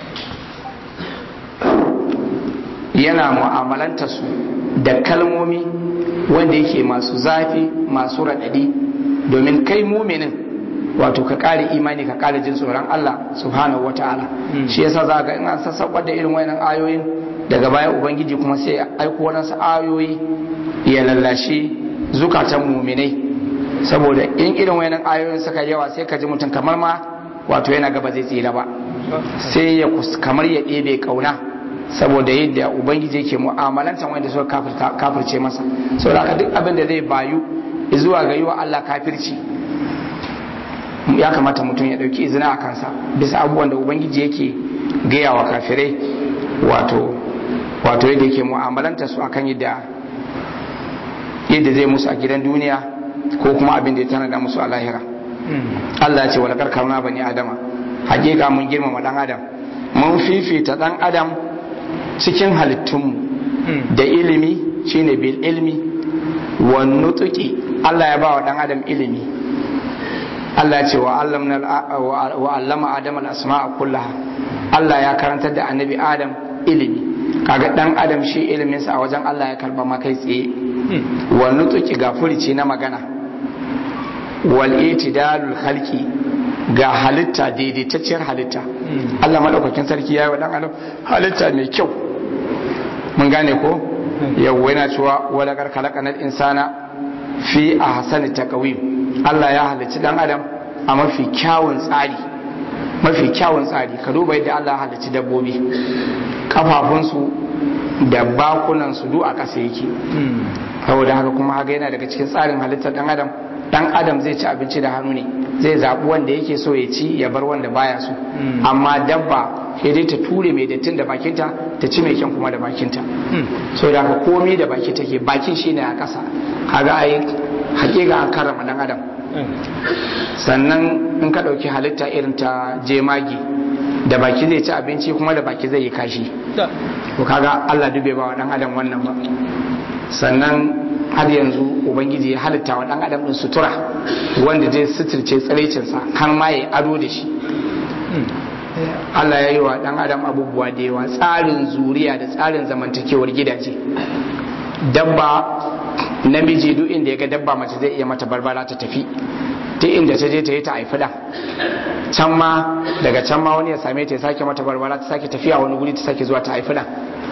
yana mu'amalanta su da kalmomi wanda yake masu zafi masu raɗaɗi domin kai muminin wato ka ƙare imani ka ƙare jin tsoron Allah subhanahu wa ta'ala shi yasa za ga in an sassaɓar da irin wayannan ayoyin daga baya ubangiji kuma sai ya aiko wadansu ayoyi ya lallashi zukatan muminai saboda in irin wayannan ayoyin suka yawa sai ka ji mutum kamar ma wato yana gaba zai tsira ba sai ya kamar ya ɗebe kauna saboda yadda ubangiji yake mu'amalantar wanda suka kafirce masa saboda haka duk abin da zai bayu zuwa ga yiwa Allah kafirci ya kamata mutum ya dauki izina a kansa bisa abubuwan da ubangiji yake gaya wa kafirai wato wato yadda yake mu'amalanta su akan yadda yadda zai musu a gidan duniya ko kuma abin da ya tanada musu a lahira Allah ya ce wala karkarna bani adama hakika mun girmama dan adam mun fifita dan adam cikin halittunmu da ilimi shine bil ilmi wa nutuki Allah ya ba wa dan adam ilimi Allah ya ce wa allamna wa allama adam al asma'a kullaha Allah ya karantar da annabi adam ilimi kaga dan adam shi ilimin sa a wajen Allah ya karba ma kai tsaye wa nutuki ga furici na magana wal itidalul khalqi ga halitta daidaitacciyar halitta Allah madaukakin sarki yayi wa dan adam halitta mai kyau mun gane ko yau yana cewa wala kar khalaqanal insana fi ahsani taqwim Allah ya halicci dan adam a mafi kyawun tsari mafi kyawun tsari ka duba yadda Allah ya halicci dabbobi kafafunsu da bakunan su duk a ƙasa yake saboda haka kuma haka yana daga cikin tsarin halittar dan adam dan adam zai ci abinci da hannu ne zai zaɓi wanda yake so ya ci ya bar wanda baya so amma dabba sai dai ta ture mai dattin da bakinta ta ci mai kyan kuma da bakinta so da haka komai da baki take bakin shine a ƙasa kaga ai hakika an karrama dan adam sannan in ka ɗauki halitta irin ta jemagi da baki zai ci abinci kuma da baki zai yi kashi to kaga Allah dube ba wa dan adam wannan ba sannan har yanzu ubangiji ya halitta wa dan adam din sutura wanda zai suturce tsiraicinsa har ma ya ado da shi Allah ya yi wa dan adam abubuwa da yawa tsarin zuriya da tsarin zamantakewar gidaje dabba namiji duk inda ya ga dabba mace zai iya mata barbara ta tafi duk inda ta je ta yi ta haifi dan can ma daga can ma wani ya same ta ya sake mata barbara ta sake tafiya wani guri ta sake zuwa ta haifi dan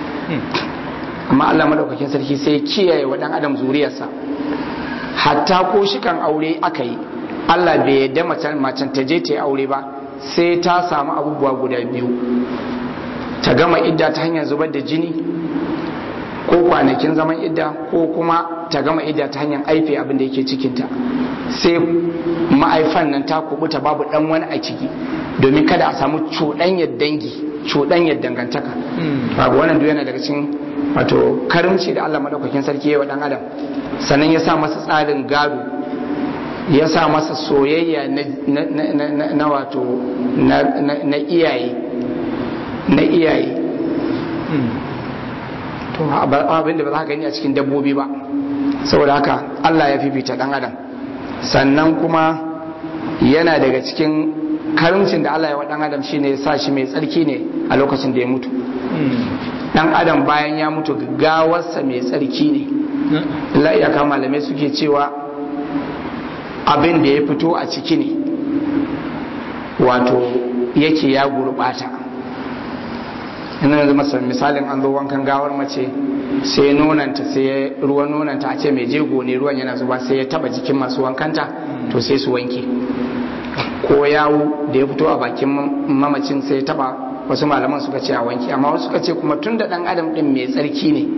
amma Allah madaukakin sarki sai ya kiyaye wa dan adam zuriyarsa hatta ko shikan aure aka yi Allah bai yadda macen macen ta je ta yi aure ba sai ta samu abubuwa guda biyu, ta gama idda ta hanyar zubar da jini ko kwanakin zaman idda, ko kuma ta gama idda ta hanyar aife abin da yake cikinta, sai ma'aifan nan ta kubuta babu dan wani a ciki, domin kada a samu cuɗanyar dangi, cuɗanyar dangantaka. babu wannan duk yana daga cikin wato karimci da Allah madaukakin sarki ya wa dan adam. Sannan ya sa masa tsarin gado, ya sa masa soyayya na wato na iyaye na iyaye to abin da ba za ka gani a cikin dabbobi ba. Saboda haka Allah ya fifita dan adam. Sannan kuma yana daga cikin karimcin da Allah ya wa dan adam shine ya sa shi mai tsarki ne a lokacin da ya mutu. Dan adam bayan ya mutu gawarsa mai tsarki ne. Allah ya kama malamai suke cewa abin da ya fito a ciki ne wato yake ya gurbata. ina yanzu masa misalin an zo wankan gawar mace sai nonanta sai ruwan nonanta a ce mai jego ne ruwan yana zuba sai ya taba jikin masu wankanta to sai su wanke. Ko yawo da ya fito a bakin mamacin sai ya taba, wasu malaman suka ce a wanke, amma wasu suka ce kuma tun da dan adam din mai tsarki ne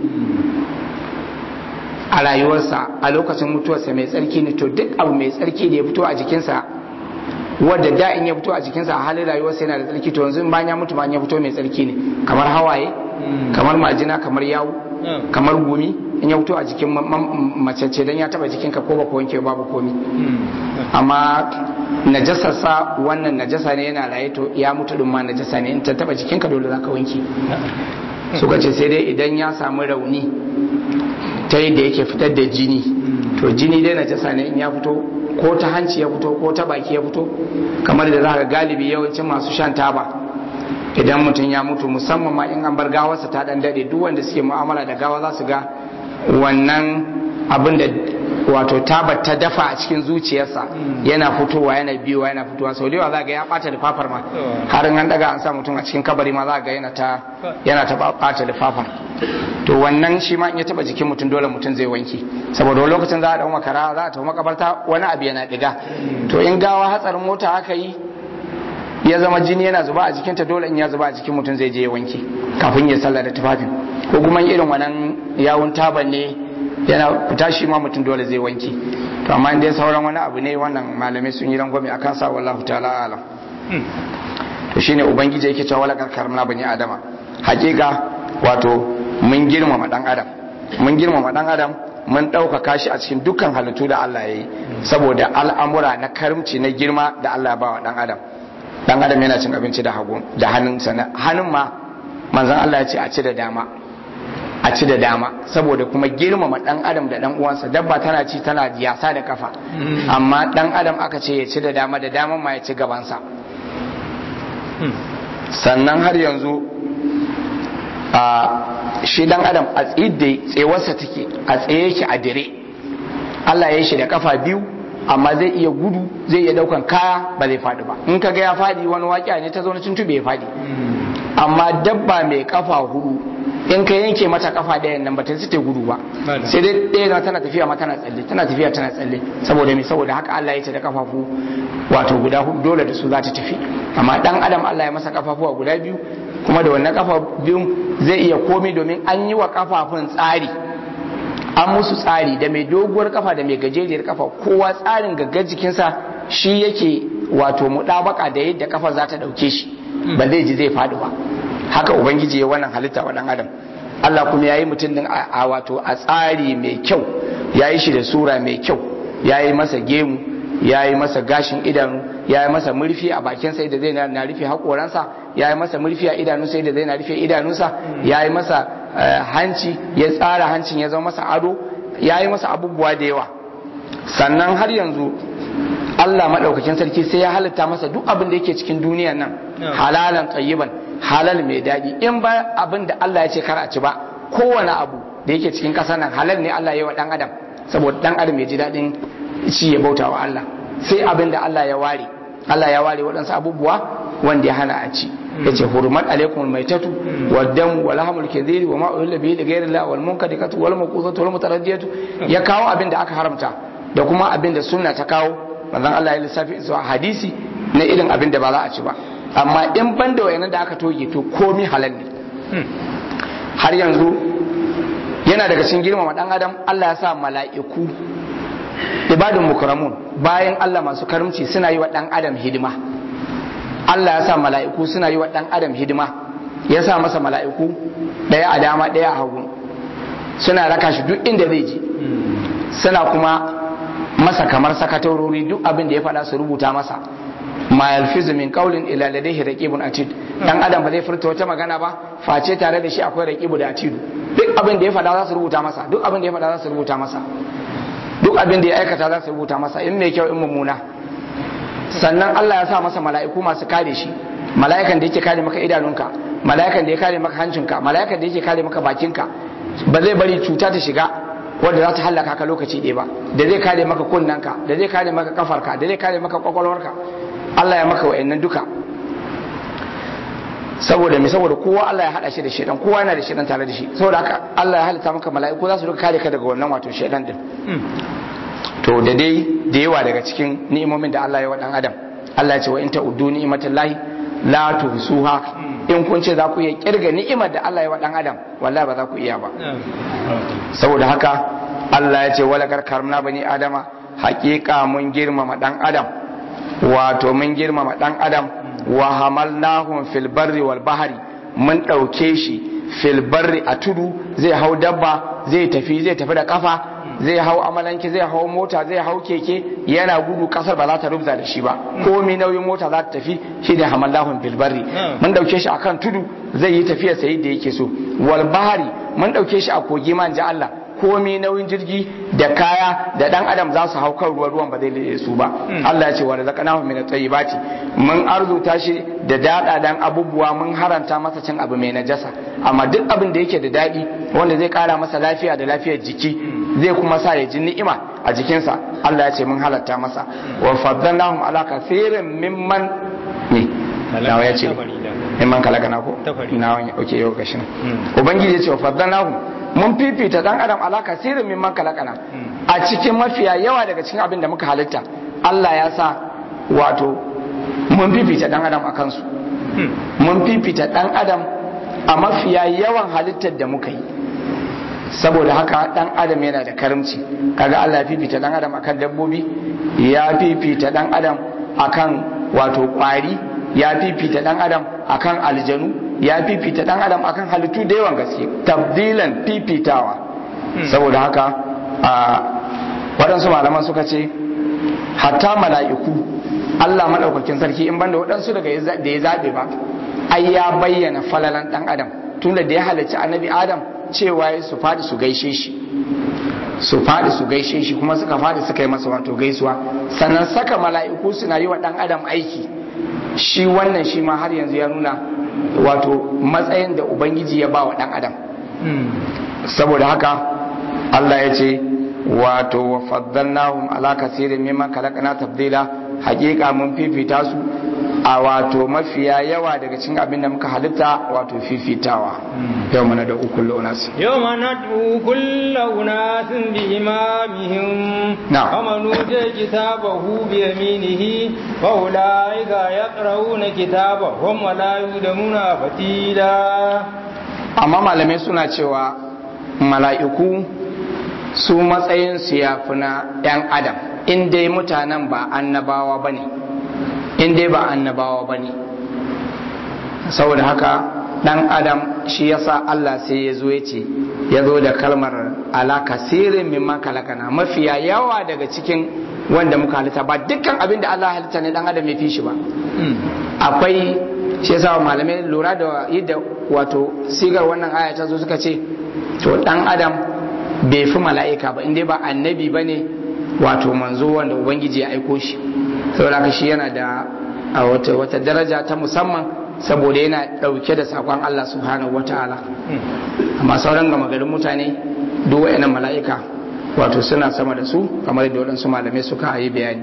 a rayuwarsa a lokacin mutuwarsa mai tsarki ne, to duk abu mai tsarki da ya fito a jikinsa wadda da in ya fito a jikinsa a halin rayuwarsa yana da tsarki, to yanzu bayan ya mutu ma ya fito mai tsarki ne, kamar hawaye, kamar majina, kamar yawo, kamar gumi in ya fito a jikin mace ce dan ya taba jikinka ko baka wanke babu komi. Amma najasarsa wannan najasa ne yana raye, to ya mutu din ma najasa ne, in ta taba jikinka dole zaka wanke. Suka ce sai dai idan ya samu rauni ta yadda yake fitar da jini, to jini dai najasa ne in ya fito, ko ta hanci ya fito ko ta baki ya fito, kamar da za ka galibi yawancin masu shan taba idan mutum ya mutu, musamman ma in an bar gawarsa ta dan dade, duk wanda suke mu'amala da gawa za su ga wannan abin da wato tabar ta dafa a cikin zuciyarsa yana fitowa yana biyowa yana fitowa. Sau da yawa za ga ya bata lifafar ma, har in an daga an sa mutum a cikin kabari ma za ga yana ta yana ta bata lifafar. To wannan shi ma in ya taba jikin mutum dole mutum zai wanke, saboda wani lokacin za a dau makara za a tafi makabarta wani abu yana diga, to in gawa hatsarin mota aka yi ya zama jini yana zuba a jikinta, dole in ya zuba a jikin mutum zai je ya wanke kafin ya sallah da tufafin. Ko kuma irin wannan yawun taban ne yana fita, shi ma mutum dole zai wanke. To amma dai sauran wani abu ne wannan malamai sun yi rangwame akan sa, wallahu ta'ala alam. To shine ubangiji yake cewa wala karkarna bani adama, hakika wato mun girmama dan adam, mun girmama dan adam mun ɗaukaka shi a cikin dukkan halittu da Allah ya yi, saboda al'amura na karimci na girma da Allah ya ba wa dan adam. Dan adam yana cin abinci da hagu da hannunsa, hannun ma manzon Allah ya ce a ci da dama, a ci da dama, saboda kuma girmama dan adam da dan uwansa. Dabba tana ci tana yasa da kafa, amma dan adam aka ce ya ci da dama, da daman ma ya ci gabansa. Sannan har yanzu a shi dan adam a tsidde tsewarsa take a tsaye yake a dire. Allah ya yi shi da kafa biyu, amma zai iya gudu, zai iya daukan kaya, ba zai faɗi ba. In kaga ya faɗi wani waƙiya ne ta zo na tuntube ya faɗi. Amma dabba mai kafa hudu in ka yanke mata kafa ɗayan nan ba ta ta gudu ba, sai dai ɗaya tana tafiya ma tana tsalle, tana tafiya tana tsalle. Saboda me? Saboda haka Allah ya ce da kafafu wato guda hudu dole da su za ta tafi. Amma dan adam Allah ya masa kafafuwa guda biyu, kuma da wannan kafa biyu zai iya komai, domin an yi wa kafafun tsari, an musu tsari da mai doguwar kafa da mai gajeriyar kafa, kowa tsarin gaggar jikinsa shi yake wato mudabaka da yadda kafa za ta dauke shi, ba zai ji zai faɗi ba. Haka ubangiji ya wannan halitta wa dan adam. Allah kuma yayi mutum din a wato a tsari mai kyau, yayi shi da sura mai kyau, yayi masa gemu, yayi masa gashin idanu, yayi masa murfi a bakin sai da zai na rufe hakoransa, yayi masa murfi a idanu sai da zai na rufe idanunsa, yayi masa hanci, ya tsara hancin ya zama masa ado, yayi masa abubuwa da yawa. Sannan har yanzu Allah madaukakin sarki sai ya halitta masa duk abin da yake cikin duniyar nan halalan tayyiban, halal mai daɗi. In ba abin da Allah ya ce kar a ci ba, kowane abu da yake cikin ƙasar nan halal ne Allah ya yi wa ɗan adam, saboda ɗan adam ya ji daɗin ci ya bauta wa Allah. Sai abin da Allah ya ware, Allah ya ware waɗansu abubuwa wanda ya hana a ci. Ya ce hurumat alaikum almaitatu waddam wal lahmul kadhiri wa ma uhilla bihi li ghayri Allah wal munkadikatu wal mawquzatu wal mutaraddiyatu. Ya kawo abin da aka haramta da kuma abin da sunna ta kawo. Manzon Allah ya lissafi su a hadisi na irin abin da ba za a ci ba. Amma in ban da wayannan da aka toge to komi halal ne. Har yanzu yana daga cikin girmama dan adam, Allah ya sa mala'iku ibadun mukramun bayan Allah masu karimci suna yi wa dan adam hidima. Allah ya sa mala'iku suna yi wa dan adam hidima, ya sa masa mala'iku daya a dama daya a hagu, suna raka shi duk inda zai je, suna kuma masa kamar sakatarori, duk abin da ya faɗa su rubuta masa. Ma yalfizu min qawlin ila ladayhi raqibun atid. Dan adam ba zai furta wata magana ba face tare da shi akwai raqibu da atid. Duk abin da ya faɗa za su rubuta masa, duk abin da ya faɗa za su rubuta masa, duk abin da ya aikata za su rubuta masa, in mai kyau in mummuna. Sannan Allah ya sa masa mala'iku masu kare shi, mala'ikan da yake kare maka idanunka, mala'ikan da ya kare maka hancinka, mala'ikan da yake kare maka bakinka, ba zai bari cuta ta shiga wanda za ta hallaka ka lokaci ɗaya ba, da zai kare maka kunnanka, da zai kare maka kafarka, da zai kare maka kwakwalwarka. Allah ya maka wa'annan duka. Saboda me? Saboda kowa Allah ya hada shi da shedan, kowa yana da shedan tare da shi. Saboda haka Allah ya halitta maka mala'iku za su duka kare ka daga wannan wato shedan din. To da dai da yawa daga cikin ni'imomin da Allah ya wa dan adam, Allah ya ce wa in ta'uddu ni'matallahi la tuhsuha. In kun ce za ku iya kirga ni'imar da Allah ya wa dan adam, wallahi ba za ku iya ba. Saboda haka Allah ya ce wala karkarna bani adama, haƙiƙa mun girmama dan adam, wato mun girmama dan adam, wa hamalnahum fil barri wal bahri, mun dauke shi fil barri a tudu, zai hau dabba, zai tafi zai tafi da kafa, zai hau amalanki, zai hau mota, zai hau keke, yana gudu kasar ba za ta rubza da shi ba, komai nauyin mota za ta tafi, shine hamalnahum fil barri. Mun dauke shi akan tudu zai yi tafiya sai da yake so. Wal bahri mun dauke shi a kogi man ji Allah, komai nauyin jirgi da kaya da dan adam za su hau kan ruwa, ruwan ba zai lade su ba. Allah ya ce wa razaqnahu min at-tayyibati, mun arzuta shi da dada dan abubuwa, mun haranta masa cin abu mai najasa, amma duk abin da yake da dadi wanda zai kara masa lafiya da lafiyar jiki, zai kuma sa ya ji ni'ima a jikinsa, Allah ya ce mun halatta masa. Wa faddalnahum ala kathirin mimman ne nawa ya ce mimman kalakana ko nawa ya oke yau gashin ubangiji ya ce wa faddalnahum, mun fifita dan adam ala kasirin mimman kalakana, a cikin mafiya yawa daga cikin abin da muka halitta. Allah ya sa wato mun fifita dan adam a kansu, mun fifita dan adam a mafiya yawan halittar da muka yi. Saboda haka dan adam yana da karimci, kaga Allah ya fifita dan adam akan dabbobi, ya fifita dan adam akan wato kwari, ya fifita dan adam akan aljanu, ya fifita dan adam akan halittu da yawan gaske, tabdilan fifitawa. Saboda haka a waɗansu malaman suka ce hatta mala'iku Allah madaukakin sarki in banda waɗansu daga da ya zabe ba, ai ya bayyana falalan dan adam tunda da ya halarci annabi Adam cewa su faɗi su gaishe shi, su faɗi su gaishe shi, kuma suka faɗi suka yi masa wato gaisuwa. Sannan saka mala'iku suna yi wa dan adam aiki, shi wannan shi ma har yanzu ya nuna wato matsayin da ubangiji ya ba wa dan adam. Saboda haka Allah ya ce wato wa faddalnahum ala kaseerin mimman khalaqna tafdila, hakika mun fifita su a wato mafiya yawa daga cikin abin da muka halitta wato fifitawa. Yau mana da ukul unas, yau mana da ukul unas bi imamihim, kama nuje kitabahu bi yaminihi wa ulaika yaqrauna kitabahum wa la yudamuna fatila. Amma malamai suna cewa mala'iku su matsayin su yafi na ‘yan adam, in dai mutanen ba annabawa ba ne, in dai ba annabawa ba ne. Saboda haka ɗan adam shi yasa Allah sai ya zo ya ce, ya zo da kalmar ala kasirin mimman kalakana, mafiya yawa daga cikin wanda muka halitta, ba dukkan abin da Allah halitta ne ɗan adam ya fi shi ba. Akwai shi yasa malamai lura da yadda wato sigar wannan aya ta zo suka ce to ɗan adam bai fi mala'ika ba, inda ba annabi ba ne wato manzo wanda ubangiji ya aiko shi. Saboda haka shi yana da a wata, wata daraja ta musamman saboda yana ɗauke da sakon Allah subhanahu wa ta'ala. Amma sauran gama garin mutane duk wa'annan mala'ika wato suna sama da su, kamar da waɗansu malamai suka yi bayani.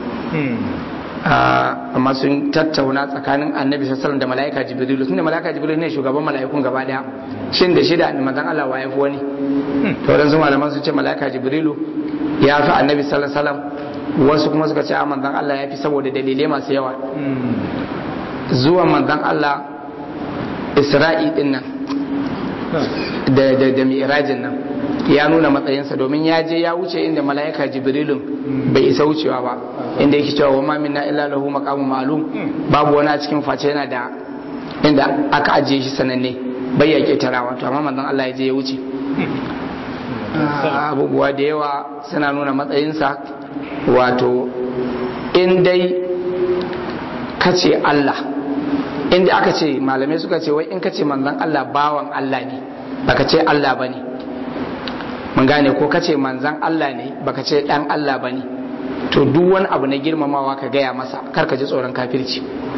Amma sun tattauna tsakanin annabi sassalan da mala'ika jibrilu, tun da mala'ika jibrilu ne shugaban mala'ikun gaba daya, shin da shida da manzan Allah wa ya fi wani. To waɗansu malaman sun ce mala'ika jibrilu ya fi annabi sallallahu alaihi wasallam wasu kuma suka ce a manzon Allah ya fi saboda dalilai masu yawa. Zuwan manzon Allah Isra'i din nan da da da mi'rajin nan ya nuna matsayinsa domin ya je ya wuce inda mala'ika Jibrilun bai isa wucewa ba, inda yake cewa wa ma minna illa lahu maqamun ma'lum, babu wani a cikin face yana da inda aka ajiye shi sananne bai ya ketarawa, to amma manzon Allah ya je ya wuce. Abubuwa da yawa suna nuna matsayinsa, wato in dai kace Allah, inda aka ce malamai suka ce wai in kace manzon Allah bawan Allah ne baka ce Allah bane, mun gane ko kace manzon Allah ne baka ce dan Allah bane, to duk wani abu na girmamawa ka gaya masa, kar ka ji tsoron kafirci.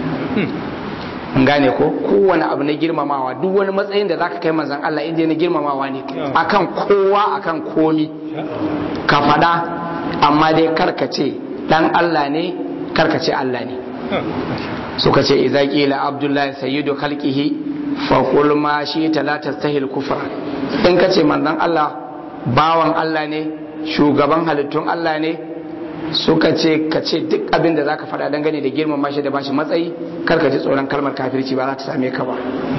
mun gane ko kowane abu na girmamawa, duk wani matsayin da zaka kai manzon Allah inda na girmamawa ne akan kowa akan komi ka fada, amma dai kar ka ce dan Allah ne, kar ka ce Allah ne. suka ce idza qila abdullahi sayyidu khalqihi fa qul ma shi'ta la tastahil kufra, in kace manzon Allah bawan Allah ne, shugaban halittun Allah ne, suka ce ka ce duk abin da zaka faɗa dangane da girmama shi da bashi matsayi, kar ka ji tsoron kalmar kafirci ba za ta same ka ba.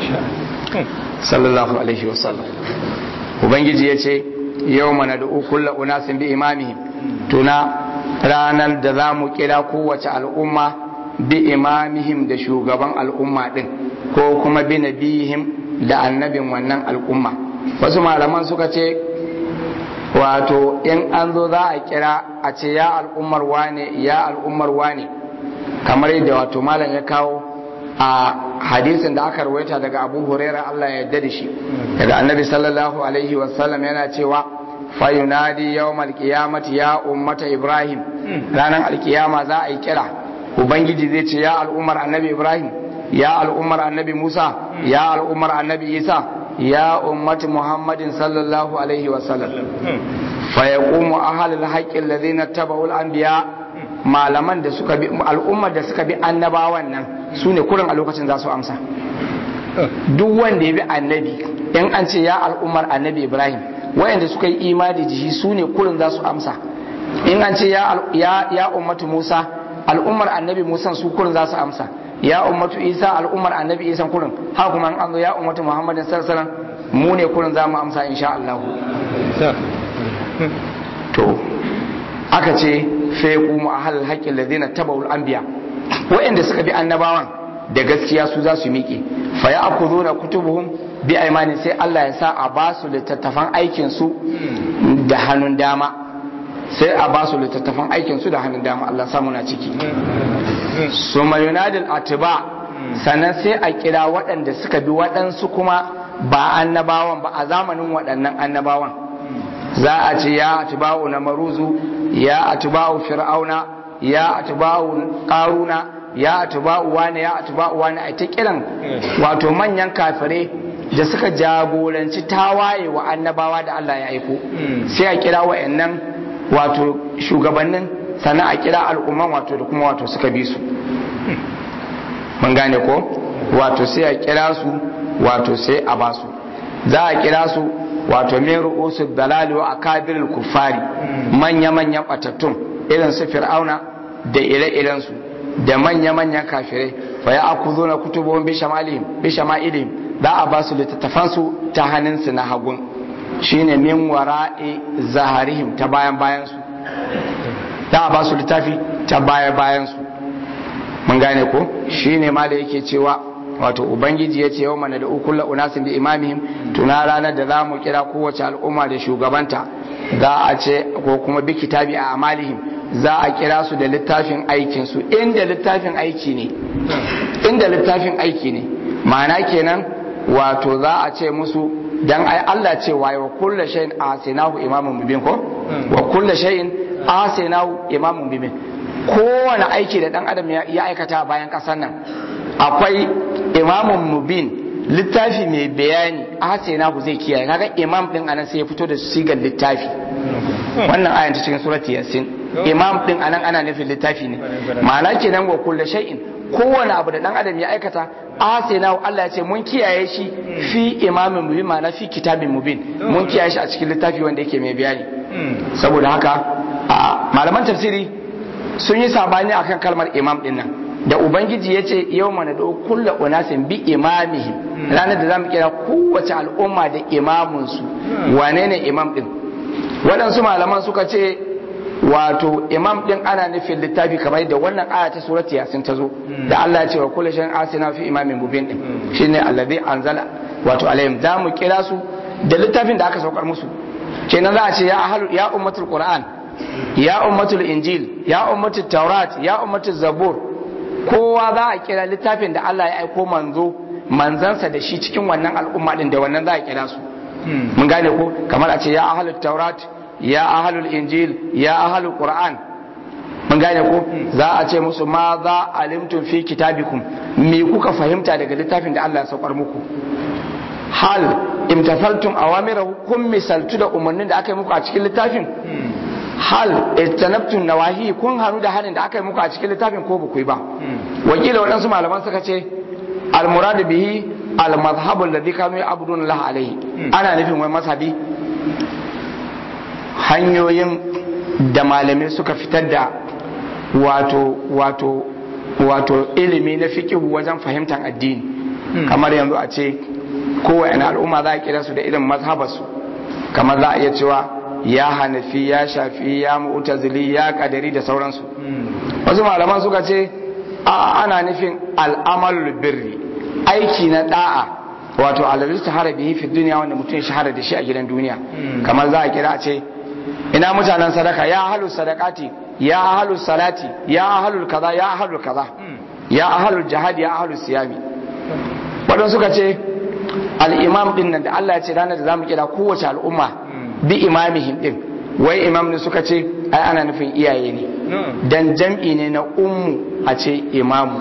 sallallahu alaihi wasallam. ubangiji ya ce yawma nad'u kullu unasin bi imamihim, tuna ranar da za mu kira kowace al'umma bi imamihim da shugaban al'umma din, ko kuma bi nabihim da annabin wannan al'umma. wasu malaman suka ce wato in an zo za a kira a ce ya al'ummar wane ya al'ummar wane, kamar yadda wato malam ya kawo a hadisin da aka rawaita daga Abu Hurairah Allah ya yarda da shi, daga annabi sallallahu alaihi wasallam yana cewa fa yunadi yawmal qiyamati ya ummata Ibrahim, ranar alkiyama za a yi kira, ubangiji zai ce ya al'ummar annabi Ibrahim, ya al'ummar annabi Musa, ya al'ummar annabi Isa, ya ummati Muhammadin sallallahu alaihi wasallam. fa yaqumu ahlul haqqi alladhina tabau al-anbiya, malaman da suka bi al'ummar da suka bi annabawan nan sune kurin a lokacin za su amsa. duk wanda ya bi annabi, in an ce ya al'ummar annabi Ibrahim, wayanda suka yi imani da shi sune kurin za su amsa. in an ce ya ya ya ummatu Musa, al'ummar annabi Musa su kurin za su amsa. ya ummatu Isa, al'ummar annabi Isa kurin, haka kuma an zo ya ummatu Muhammadin sallallahu alaihi wasallam, mu ne kurin za mu amsa insha Allah. to aka ce fa yaqumu ahlul haqqi alladhina tabau al-anbiya, wa'anda suka bi annabawan da gaskiya su za su miƙe, fa ya'khuduna kutubuhum bi aymani, sai Allah ya sa a ba su littattafan aikin su da hannun dama, sai a ba su littattafan aikin su da hannun dama. Allah samu na ciki. summa yunadil atba, sannan sai a kira waɗanda suka bi waɗansu kuma ba annabawan ba a zamanin waɗannan annabawan. za a ce ya atba'u na maruzu, ya atba'u fir'auna, ya atba'u qaruna, ya atba'u wani, ya atba'u wani, a ta kiran wato manyan kafirai da suka jagoranci tawaye wa annabawa da Allah ya aiko. sai a kira wa'annan wato shugabannin, sannan a kira al'umman wato da kuma wato suka bi su. mun gane ko, wato sai a kira su wato sai a ba su, za a kira su wato min ru'usul dalali wa akabirul kuffari, manya manyan batattun irin su fir'auna da ire-iren su da manya manyan kafirai. fa ya akuzuna kutubuhum bi shamalihim bi shama'ilihim, za a ba su littattafan su ta hannun su na hagun, shine min wara'i zaharihim, ta bayan bayan su, za a ba su littafi ta bayan bayan su. mun gane ko, shine ma da yake cewa wato ubangiji ya ce yau mana da ukulla unasin bi imamihim, tuna ranar da za mu kira kowace al'umma da shugabanta, za a ce ko kuma bi kitabi a amalihim, za a kira su da littafin aikin su, inda littafin aiki ne inda littafin aiki ne ma'ana kenan wato za a ce musu, dan ai Allah ce wa wa kullu shay'in asinahu imamun mubin ko, wa kullu shay'in asinahu imamun mubin, kowane aiki da dan adam ya aikata bayan kasar nan akwai imamun mubin, littafi mai bayani, a sai na ku zai kiyaye. kaga imam din anan sai ya fito da sigar littafi, wannan ayan ta cikin surati yasin, imam din anan ana nufin littafi ne. ma'ana kenan wa kullu shay'in, kowane abu da dan adam ya aikata, a sai na Allah ya ce mun kiyaye shi fi imamin mubin, ma'ana fi kitabin mubin, mun kiyaye shi a cikin littafi wanda yake mai bayani. saboda haka malaman tafsiri sun yi sabani akan kalmar imam din nan da ubangiji ya ce yau mana da kulla unasin bi imamihim ranar da zamu kira kowace al'umma da imamunsu wane ne imam din waɗansu malaman suka ce wato imam din ana nufin littafi kamar da wannan aya ta surati yasin ta zo da Allah ya ce wa kullu shay'in asina fi imamin mubin din shine allazi anzala wato alaihim zamu kira su da littafin da aka saukar musu kenan za a ce ya ahlu ya ummatul qur'an ya ummatul injil ya ummatul taurat ya ummatul zabur kowa za a kira littafin da Allah ya aiko manzo manzansa da shi cikin wannan al'umma din da wannan za a kira su mun gane ko kamar a ce ya ahlut taurat ya ahlul injil ya ahlul qur'an mun gane ko za a ce musu ma za alimtum fi kitabikum me kuka fahimta daga littafin da Allah ya saukar muku hal imtathaltum awamirahu kun misaltu da umarnin da aka yi muku a cikin littafin hal istanabtum nawahi kun hanu da hanin da aka yi muku a cikin littafin ko ba ku yi ba wakila waɗansu malaman suka ce al-murad bihi al-madhhab alladhi kanu ya'buduna Allah alayhi ana nufin wai mazhabi hanyoyin da malamai suka fitar da wato wato wato ilimi na fiqh wajen fahimtar addini kamar yanzu a ce kowane al'umma za a kira su da irin mazhabarsu kamar za a iya cewa ya hanafi ya shafi ya mu'tazili ya kadari da sauransu wasu malaman suka ce a ana nufin al'amalul birri aiki na da'a wato alladhi shahara bihi fi dunya wanda mutum shahara da shi a gidan duniya kamar za a kira a ce ina mutanen sadaka ya ahlus sadaqati ya ahlus salati ya ahlul kaza ya ahlul kaza ya ahlul jihad ya ahlus siyami wadan suka ce al-imam din nan da Allah ya ce ranar da zamu kira kowace al'umma bi imamihim din wai imam ne suka ce ai ana nufin iyaye ne dan jam'i ne na ummu a ce imamu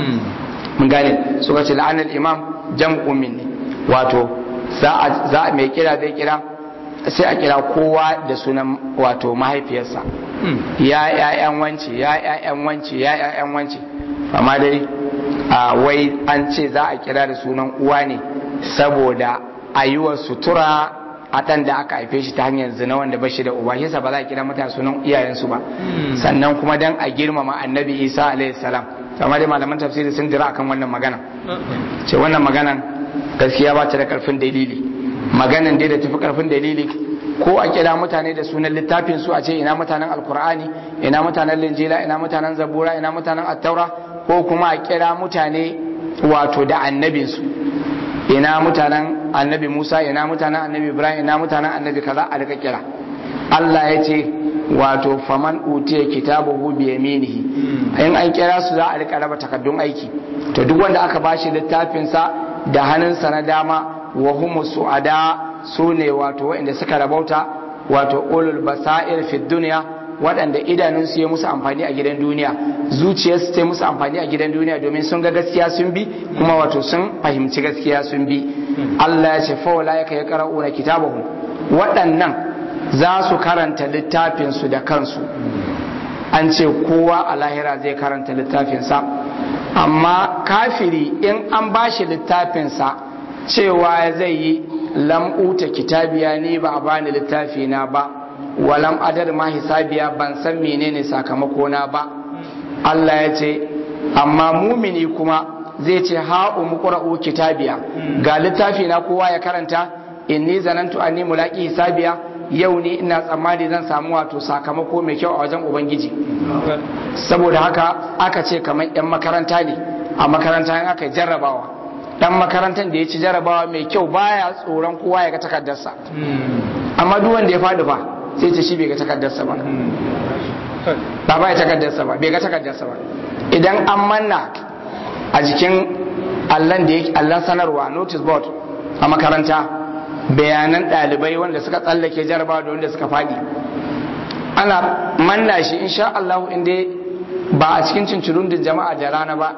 mun gane suka ce la'anal imam jam'u min ne wato za a za mai kira zai kira sai a kira kowa da sunan wato mahaifiyarsa ya ƴaƴan wance ya ƴaƴan wance ya ƴaƴan wance amma dai a wai an ce za a kira da sunan uwa ne saboda ayuwar sutura a ɗan da aka haife shi ta hanyar zina wanda ba shi da uba shi ba za a kira mutane sunan iyayensu ba sannan kuma dan a girmama annabi isa alaihi salam amma dai malaman tafsiri sun jira akan wannan magana ce wannan maganan gaskiya ba ta da karfin dalili maganan dai da tafi karfin dalili ko a kira mutane da sunan littafin su a ce ina mutanen alkur'ani ina mutanen linjila ina mutanen zabura ina mutanen attaura ko kuma a kira mutane wato da annabinsu ina mutanen annabi Musa ina mutanen annabi Ibrahim ina mutanen annabi kaza a rika kira Allah ya ce wato faman utiya kitabahu bi yaminihi in an kira su za a rika raba takaddun aiki to duk wanda aka bashi littafin sa da hannunsa na dama wa hum suada sune wato waɗanda suka rabauta wato ulul basair fi dunya waɗanda idanunsu ya musu amfani a gidan duniya zuciyarsu ta musu amfani a gidan duniya domin sun ga gaskiya sun bi kuma wato sun fahimci gaskiya sun bi Allah ya ce fa wala yaka yaqra'una kitabahum waɗannan za su karanta littafinsu da kansu an ce kowa a lahira zai karanta littafinsa amma kafiri in an bashi littafinsa cewa zai yi lam'uta kitabiya ni ba a bani littafina ba walam adar ma hisabiya ban san menene sakamako na ba Allah ya ce amma mumini kuma zai ce ha umqra'u kitabiya ga littafi na kowa ya karanta inni zanantu anni mulaqi hisabiya yau ne ina tsammani zan samu wato sakamako mai kyau a wajen ubangiji saboda haka aka ce kamar yan makaranta ne a makaranta in aka jarrabawa dan makarantar da ya ci jarrabawa mai kyau baya tsoron kowa ya ga takardarsa amma duk wanda ya faɗi fa sai ce shi bai ga takardarsa ba ba ba ya takardarsa ba bai ga takardarsa ba idan an manna a jikin allan da yake allan sanarwa notice board a makaranta bayanan ɗalibai wanda suka tsallake jarabawa da wanda suka faɗi ana manna shi insha Allah inda ba a cikin cincirundin jama'a da rana ba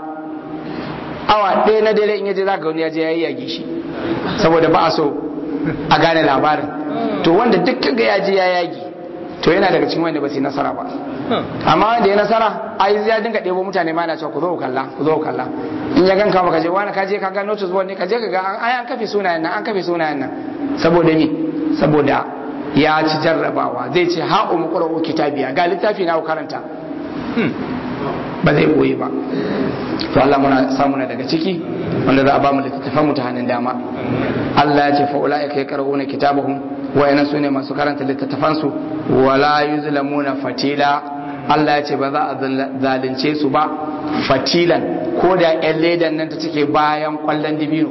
awa ɗaya na dare in yaje za ga wani yaje ya yi yage shi saboda ba a so a gane labarin to wanda duk kaga ya je ya yagi to yana daga cikin wanda ba su yi nasara ba amma wanda ya nasara ai ya dinga ɗebo mutane ma yana cewa ku zo ku kalla ku zo ku kalla in ya ganka baka je wani ka je ka ga notice board ne ka je ka ga ai an kafe sunayen nan an kafe sunayen nan saboda ni saboda ya ci jarrabawa zai ce ha umu qura'u kitabiya ga littafi na ku karanta ba zai boye ba. To Allah muna samu na daga ciki wanda za a ba mu littattafan mu ta hannun dama. Allah ya ce fa ulaika yaqra'una kitabahum wa yana sune masu karanta littattafan su wala yuzlamuna fatila. Allah ya ce ba za a zalunce su ba fatilan ko da yan ledan nan ta cike bayan kwallon dibino.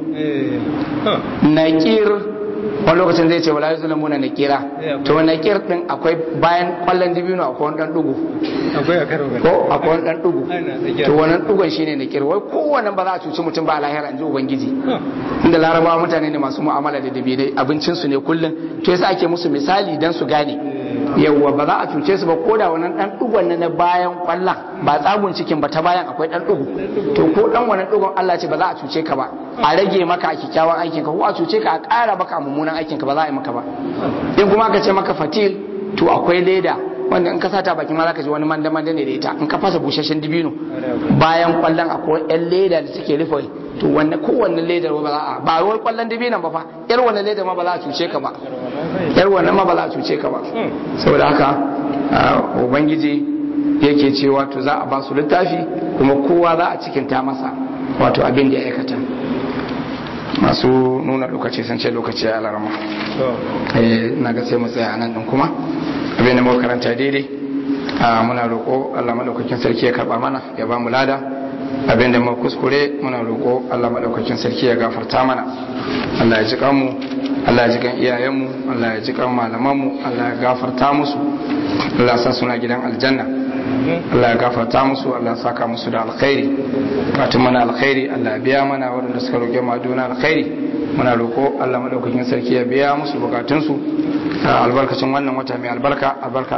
Naqir wani lokacin zai ce wala yuzlamuna naqira, to naqir din akwai bayan kwallon dibino akwai wani dan dugu, ko akwai wani dan dugu, to wannan dugun shine naqir. Wai kowanne ba za a cuci mutum ba a lahira inji ubangiji, inda larabawa mutane ne masu mu'amala da dabidai, abincin su ne kullun, to yasa ake musu misali dan su gane yawwa ba za a cuce su ba ko da wannan dan dugon na bayan kwallon ba tsagun cikin ba ta bayan akwai dan dugu, to ko dan wannan dugon Allah ce ba za a cuce ka ba, a rage maka a kikkiawan aikin ka, ko a cuce ka a ƙara maka mummunan aikin ka ba za a yi maka ba. In kuma aka ce maka fatil to akwai leda wanda in ka sata bakin ma zaka ji wani manda manda ne da ita, in ka fasa bushashen dibino bayan kwallon akwai yan leda da take rufe, to wannan kowanne leda ba za a ba wai kwallon dibinon ba fa, yar wannan leda ma ba za a cuce ka ba, yar wannan ma ba za a cuce ka ba. Saboda haka ubangiji yake cewa to za a ba su littafi kuma kowa za a cikinta masa wato abin da ya aikata. Masu nuna lokaci sun ce lokaci ya alarma, na ga sai mu tsaya nan din kuma abin da muka karanta daidai muna roƙo Allah madaukakin sarki ya karba mana ya ba mu lada, abin da muka kuskure muna roƙo Allah madaukakin sarki ya gafarta mana. Allah ya ji kanmu, Allah ya ji kan iyayenmu, Allah ya ji kan malamanmu, Allah ya gafarta musu, Allah ya sa suna gidan aljanna, Allah ya gafarta musu, Allah ya saka musu da alkhairi, bukatun mana alkhairi Allah ya biya mana, waɗanda suka roƙe mu addu'a alkhairi muna roƙo Allah madaukakin sarki ya biya musu bukatunsu albarkacin wannan wata mai albarka albarka